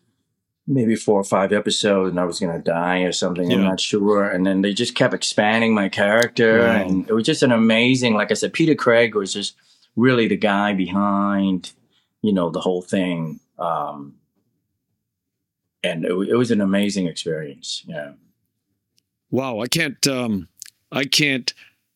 B: maybe four or five episodes, and I was going to die or something. Yeah. I'm not sure. And then they just kept expanding my character. Wow. And it was just an amazing, like I said, Peter Craig was just really the guy behind, you know, the whole thing. Um, and it, it was an amazing experience. Yeah.
A: Wow. I can't, um, I can't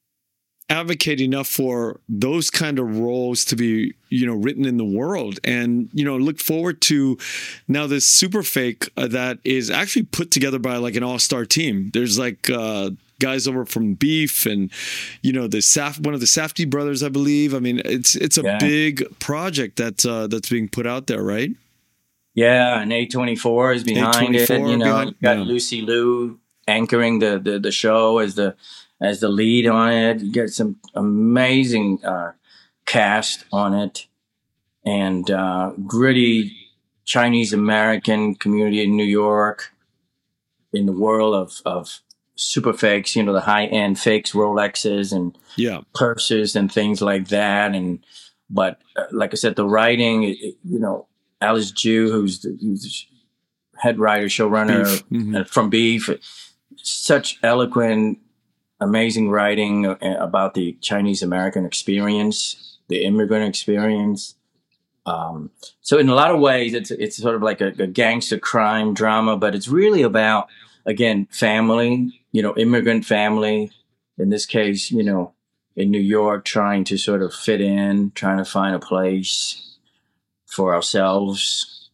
A: advocate enough for those kind of roles to be, you know, written in the world. And, you know, look forward to now this super fake uh, that is actually put together by like an all-star team. There's like uh, guys over from Beef and, you know, the Saf- one of the Safdie brothers, I believe. I mean, it's it's a yeah. big project that's, uh, that's being put out there, right?
B: Yeah, and A twenty-four is behind A twenty-four it. You know, behind, you got yeah. Lucy Liu anchoring the, the, the show as the as the lead on it. You get some amazing uh, cast on it, and uh, gritty Chinese American community in New York, in the world of, of super fakes, you know, the high end fakes, Rolexes and
A: yeah.
B: purses and things like that. And, but uh, like I said, the writing, it, it, you know, Alice Ju, who's the, who's the head writer, showrunner Beef. Mm-hmm. from Beef, such eloquent, amazing writing about the Chinese American experience, the immigrant experience. Um, so in a lot of ways, it's it's sort of like a, a gangster crime drama, but it's really about, again, family, you know, immigrant family. In this case, you know, in New York, trying to sort of fit in, trying to find a place for ourselves.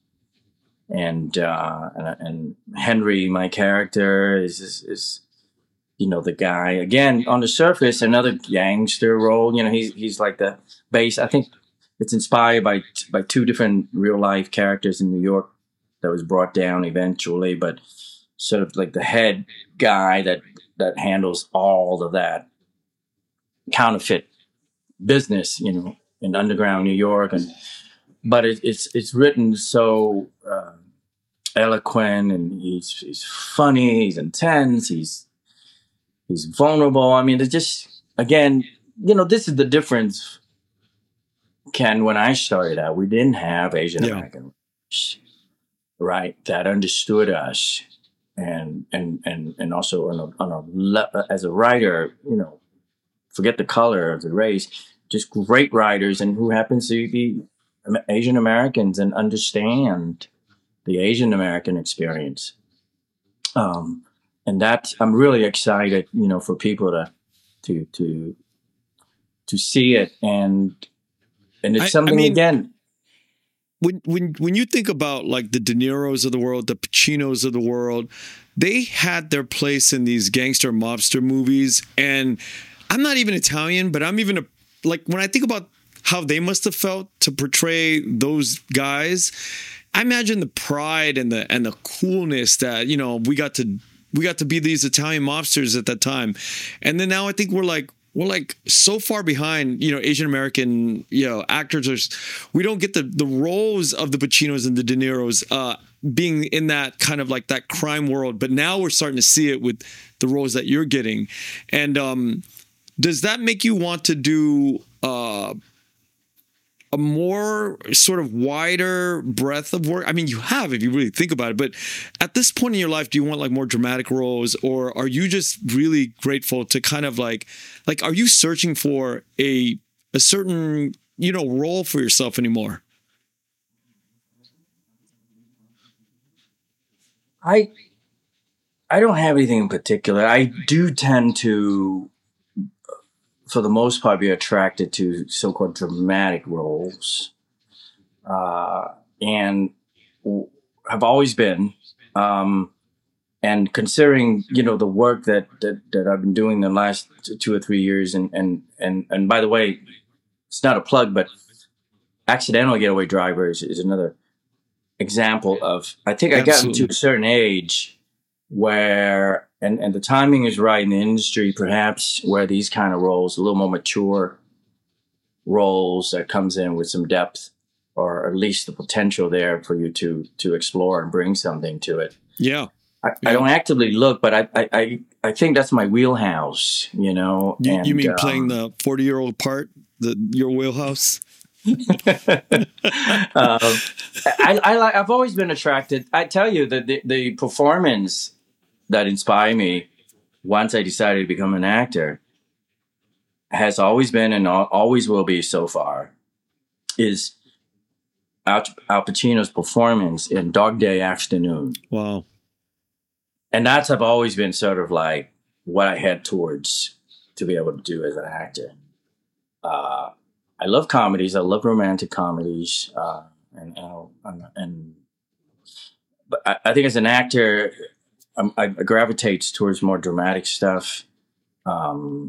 B: And uh, and, and Henry, my character, is, is is you know, the guy, again, on the surface, another gangster role. You know, he's he's like the base. I think it's inspired by by two different real life characters in New York that was brought down eventually, but sort of like the head guy that that handles all of that counterfeit business, you know, in underground New York. And but it, it's it's written so uh, eloquent, and he's he's funny, he's intense, he's he's vulnerable. I mean, it's just, again, you know, this is the difference, Ken. When I started out, we didn't have Asian American yeah. right, that understood us, and and and and also on a, on a le- as a writer, you know, forget the color of the race, just great writers, and who happens to be Asian Americans and understand the Asian American experience. Um, and that I'm really excited, you know, for people to to to to see it, and and it's I, something I mean, again.
A: When when when you think about like the De Niros of the world, the Pacinos of the world, they had their place in these gangster mobster movies. And I'm not even Italian, but I'm even a, like when I think about how they must have felt to portray those guys. I imagine the pride and the and the coolness that, you know, we got to we got to be these Italian mobsters at that time. And then now I think we're like we're like so far behind, you know, Asian American, you know, actors are, we don't get the the roles of the Pacinos and the De Niros uh, being in that kind of like that crime world. But now we're starting to see it with the roles that you're getting. And um, does that make you want to do uh, a more sort of wider breadth of work? I mean, you have, if you really think about it, but at this point in your life, do you want like more dramatic roles, or are you just really grateful to kind of like, like, are you searching for a, a certain, you know, role for yourself anymore?
B: I, I don't have anything in particular. I do tend to, for the most part, be attracted to so-called dramatic roles, uh, and have always been. Um, and considering, you know, the work that, that that I've been doing the last two or three years, and and and and by the way, it's not a plug, but Accidental Getaway Driver is, is another example of. I think I got to a certain age where, and, and the timing is right in the industry, perhaps, where these kind of roles, a little more mature roles that comes in with some depth, or at least the potential there for you to to explore and bring something to it.
A: Yeah.
B: I,
A: yeah.
B: I don't actively look, but I, I, I, I think that's my wheelhouse, you know.
A: You,
B: and,
A: you mean
B: um,
A: playing the forty-year-old part, the your wheelhouse?
B: um, I, I like. I've always been attracted. I tell you that the, the performance that inspired me once I decided to become an actor has always been, and always will be so far, is Al, Al Pacino's performance in Dog Day Afternoon.
A: Wow.
B: And that's have always been sort of like what I head towards to be able to do as an actor. Uh, I love comedies. I love romantic comedies. Uh, and, and, and but I, I think as an actor, I'm, I gravitate towards more dramatic stuff. Um,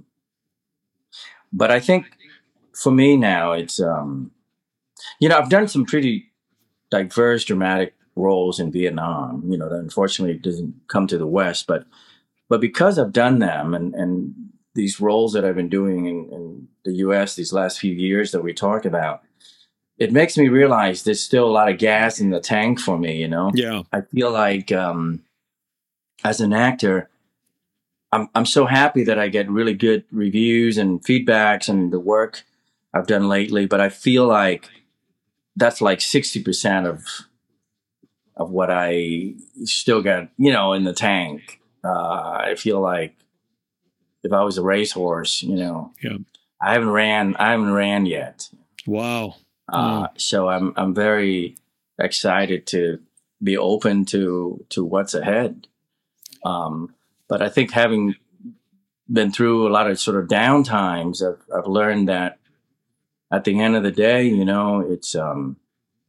B: but I think for me now, it's, um, you know, I've done some pretty diverse dramatic roles in Vietnam, you know, that unfortunately doesn't come to the West, but, but because I've done them, and, and these roles that I've been doing in, in the U S these last few years that we talked about, it makes me realize there's still a lot of gas in the tank for me, you know?
A: Yeah.
B: I feel like, um, as an actor, I'm I'm so happy that I get really good reviews and feedbacks and the work I've done lately. But I feel like that's like sixty percent of of what I still got, you know, in the tank. Uh, I feel like if I was a racehorse, you know,
A: yeah.
B: I haven't ran, I haven't ran yet.
A: Wow.
B: Uh,
A: wow.
B: So I'm I'm very excited to be open to to what's ahead. Um, but I think having been through a lot of sort of down times, I've, I've learned that at the end of the day, you know, it's, um,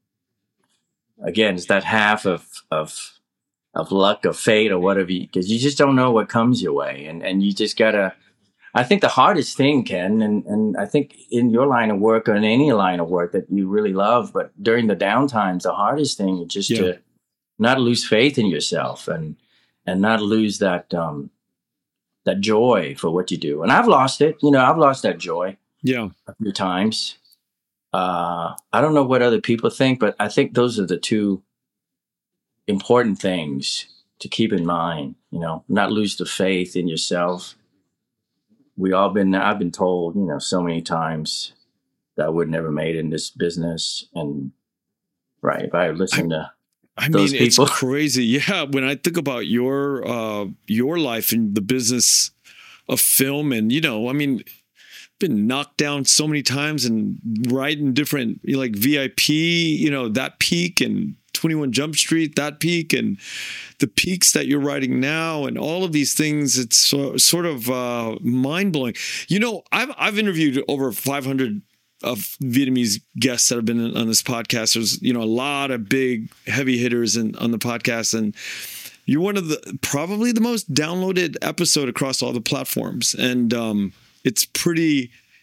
B: again, it's that half of, of, of luck, of fate, or whatever, because you just don't know what comes your way. And, and you just gotta, I think the hardest thing, Ken, and, and I think in your line of work or in any line of work that you really love, but during the down times, the hardest thing is just yeah. to not lose faith in yourself, and, and not lose that, um, that joy for what you do. And I've lost it, you know, I've lost that joy
A: yeah.
B: a few times. Uh, I don't know what other people think, but I think those are the two important things to keep in mind, you know, not lose the faith in yourself. We all been, I've been told, you know, so many times that I would never made it in this business. And right, if I listened to
A: I
B: those
A: mean,
B: people.
A: It's crazy. Yeah. When I think about your, uh, your life in the business of film, and, you know, I mean, been knocked down so many times and writing different, you know, like V I P, you know, that peak, and twenty-one Jump Street, that peak, and the peaks that you're writing now, and all of these things. It's so, sort of uh, mind blowing. You know, I've, I've interviewed over five hundred of Vietnamese guests that have been on this podcast. There's, you know, a lot of big heavy hitters in, on the podcast, and you're one of the, probably the most downloaded episode across all the platforms. And um, it's pretty,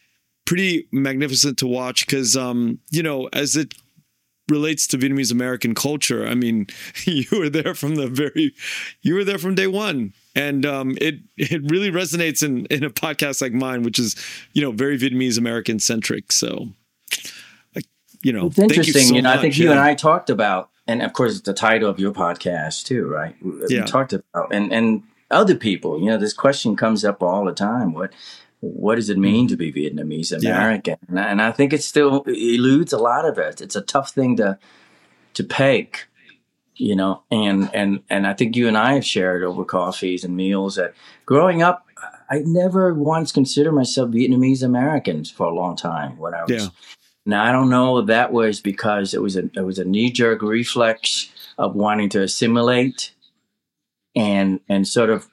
A: pretty magnificent to watch because, um, you know, as it relates to Vietnamese American culture, I mean, you were there from the very, you were there from day one. And um, it it really resonates in, in a podcast like mine, which is, you know, very Vietnamese American centric. So, you know,
B: it's interesting.
A: Thank you, so
B: you know,
A: much.
B: I think you
A: yeah.
B: and I talked about, and of course, the title of your podcast too, right? We
A: yeah.
B: talked about, and and other people. You know, this question comes up all the time. What what does it mean to be Vietnamese American? Yeah. And, I, and I think it still eludes a lot of it. It's a tough thing to to peg. You know, and and and I think you and I have shared over coffees and meals that growing up, I never once considered myself Vietnamese Americans for a long time. When I was
A: yeah.
B: Now, I don't know if that was because it was a it was a knee-jerk reflex of wanting to assimilate and and sort of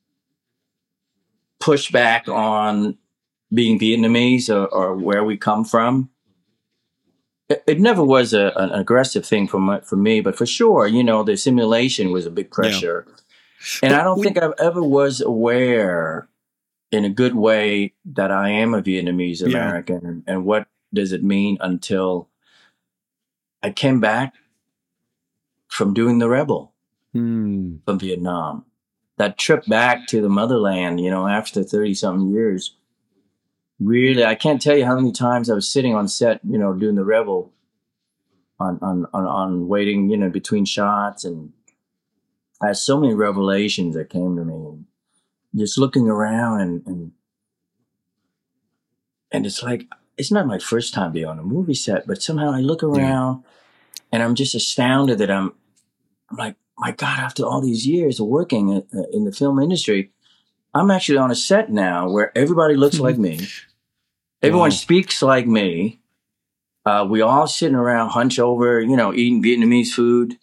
B: push back on being Vietnamese or, or where we come from. It, it never was a, an aggressive thing for my, for me, but for sure, you know, the assimilation was a big pressure. Yeah. And but I don't we, think I ever was aware in a good way that I am a Vietnamese American yeah. and, and what does it mean until I came back from doing the rebel
A: mm.
B: from Vietnam. That trip back to the motherland, you know, after thirty something years, really, I can't tell you how many times I was sitting on set, you know, doing the rebel on, on, on, on waiting, you know, between shots. And I had so many revelations that came to me and just looking around and, and, and it's like, it's not my first time being on a movie set, but somehow I look around yeah. and I'm just astounded that I'm, I'm like, my God, after all these years of working in, in the film industry, I'm actually on a set now where everybody looks like me. Everyone wow. speaks like me. Uh, we all sitting around, hunch over, you know, eating Vietnamese food.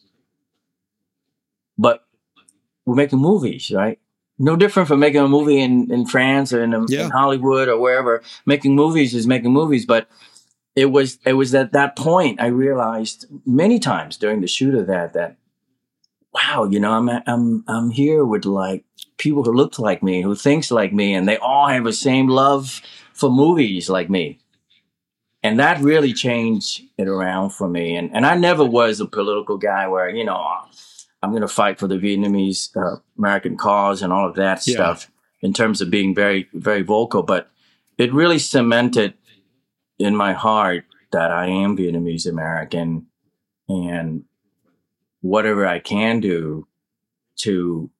B: But we're making movies, right? No different from making a movie in, in France or in, a,
A: yeah.
B: in Hollywood or wherever. Making movies is making movies. But it was it was at that point I realized many times during the shoot of that that, wow, you know, I'm I'm I'm here with like people who look like me, who thinks like me, and they all have the same love for movies like me. And that really changed it around for me. And and I never was a political guy where, you know, I'm going to fight for the Vietnamese uh, American cause and all of that yeah. stuff in terms of being very, very vocal. But it really cemented in my heart that I am Vietnamese American, and whatever I can do to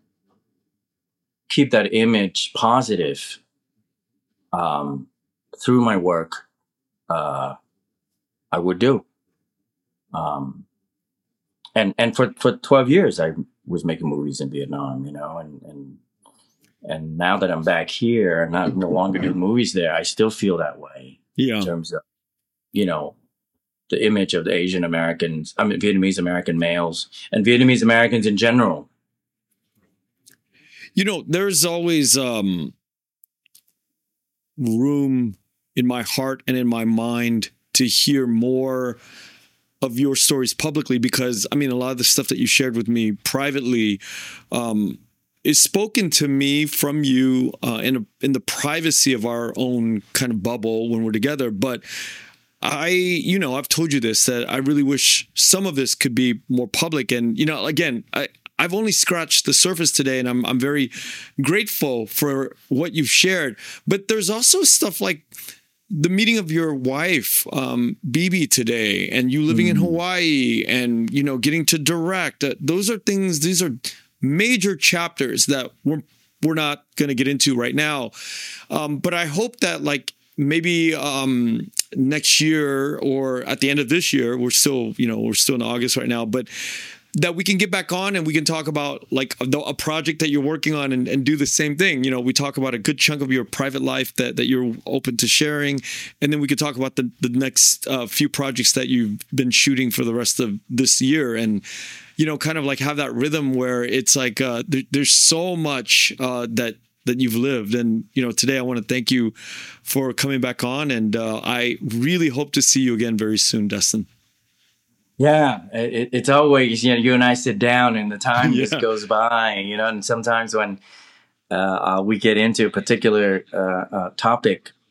B: keep that image positive um, through my work, uh, I would do. Um, and and for, for twelve years, I was making movies in Vietnam, you know, and and and now that I'm back here and I no longer do movies there, I still feel that way
A: yeah.
B: in terms of, you know, the image of the Asian Americans, I mean, Vietnamese American males and Vietnamese Americans in general.
A: You know, there's always um, room in my heart and in my mind to hear more of your stories publicly, because, I mean, a lot of the stuff that you shared with me privately um, is spoken to me from you uh, in, a, in the privacy of our own kind of bubble when we're together. But I, you know, I've told you this, that I really wish some of this could be more public. And, you know, again, I, I've only scratched the surface today, and I'm I'm very grateful for what you've shared. But there's also stuff like the meeting of your wife, um, Bibi, today, and you living mm. in Hawaii, and, you know, getting to direct. Uh, those are things, these are major chapters that we're, we're not going to get into right now. Um, but I hope that, like, maybe um, next year or at the end of this year, we're still, you know, we're still in August right now, but that we can get back on and we can talk about like a, a project that you're working on and, and do the same thing. You know, we talk about a good chunk of your private life that, that you're open to sharing. And then we could talk about the, the next uh, few projects that you've been shooting for the rest of this year. And, you know, kind of like have that rhythm where it's like uh, there, there's so much uh, that that you've lived. And, you know, today I want to thank you for coming back on. And uh, I really hope to see you again very soon, Dustin.
B: Yeah, it, it's always, you know, you and I sit down and the time
A: yeah.
B: just goes by, you know, and sometimes when uh, uh, we get into a particular uh, uh, topic,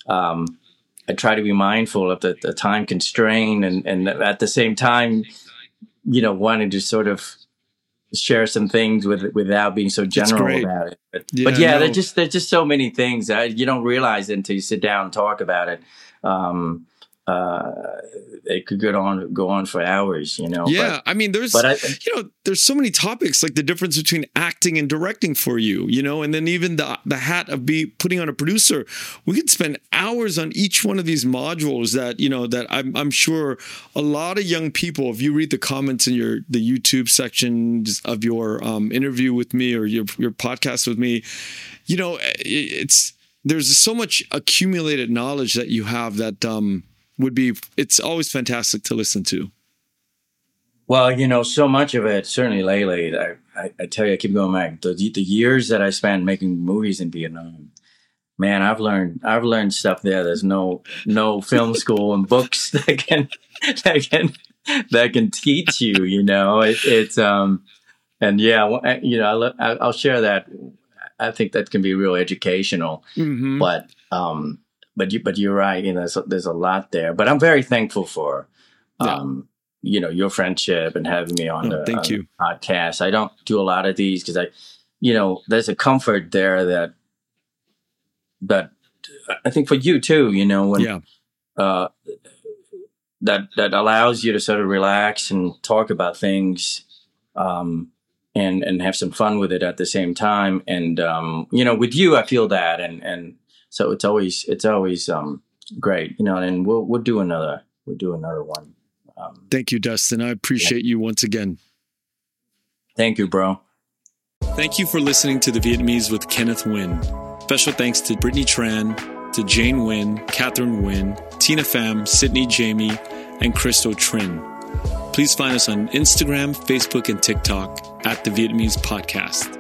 B: um, I try to be mindful of the, the time constraint, and, and at the same time, you know, wanting to sort of share some things with without being so general about it. But yeah, but yeah no. there's just there's just so many things that you don't realize until you sit down and talk about it. Um, uh, it could go on go on for hours, you know.
A: Yeah,
B: but,
A: I mean, there's I, you know, there's so many topics, like the difference between acting and directing for you, you know, and then even the the hat of be putting on a producer. We could spend hours on each one of these modules that, you know, that I'm I'm sure a lot of young people, if you read the comments in your the YouTube section of your um, interview with me or your your podcast with me, you know, it's there's so much accumulated knowledge that you have that um. would be, it's always fantastic to listen to.
B: Well, you know, so much of it, certainly lately, I, I, I tell you, I keep going back. The, the years that I spent making movies in Vietnam, man, I've learned, I've learned stuff there. There's no, no film school and books that can, that can, that can teach you, you know, it, it's, um, and yeah, you know, I, I'll share that. I think that can be real educational, mm-hmm. but, um, But you, but you're right. You know, there's a, there's a lot there. But I'm very thankful for, um, yeah. you know, your friendship and having me on,
A: oh,
B: the,
A: thank
B: on
A: you.
B: the podcast. I don't do a lot of these because I, you know, there's a comfort there that, that I think for you too. You know, when
A: yeah.
B: uh, that that allows you to sort of relax and talk about things, um, and and have some fun with it at the same time. And um, you know, with you, I feel that, and and. So it's always it's always um, great, you know, and we'll we'll do another we'll do another one. Um,
A: Thank you, Dustin. I appreciate yeah. you once again.
B: Thank you, bro.
A: Thank you for listening to The Vietnamese with Kenneth Nguyen. Special thanks to Brittany Tran, to Jane Nguyen, Catherine Nguyen, Tina Pham, Sydney Jamie, and Christo Trin. Please find us on Instagram, Facebook, and TikTok at The Vietnamese Podcast.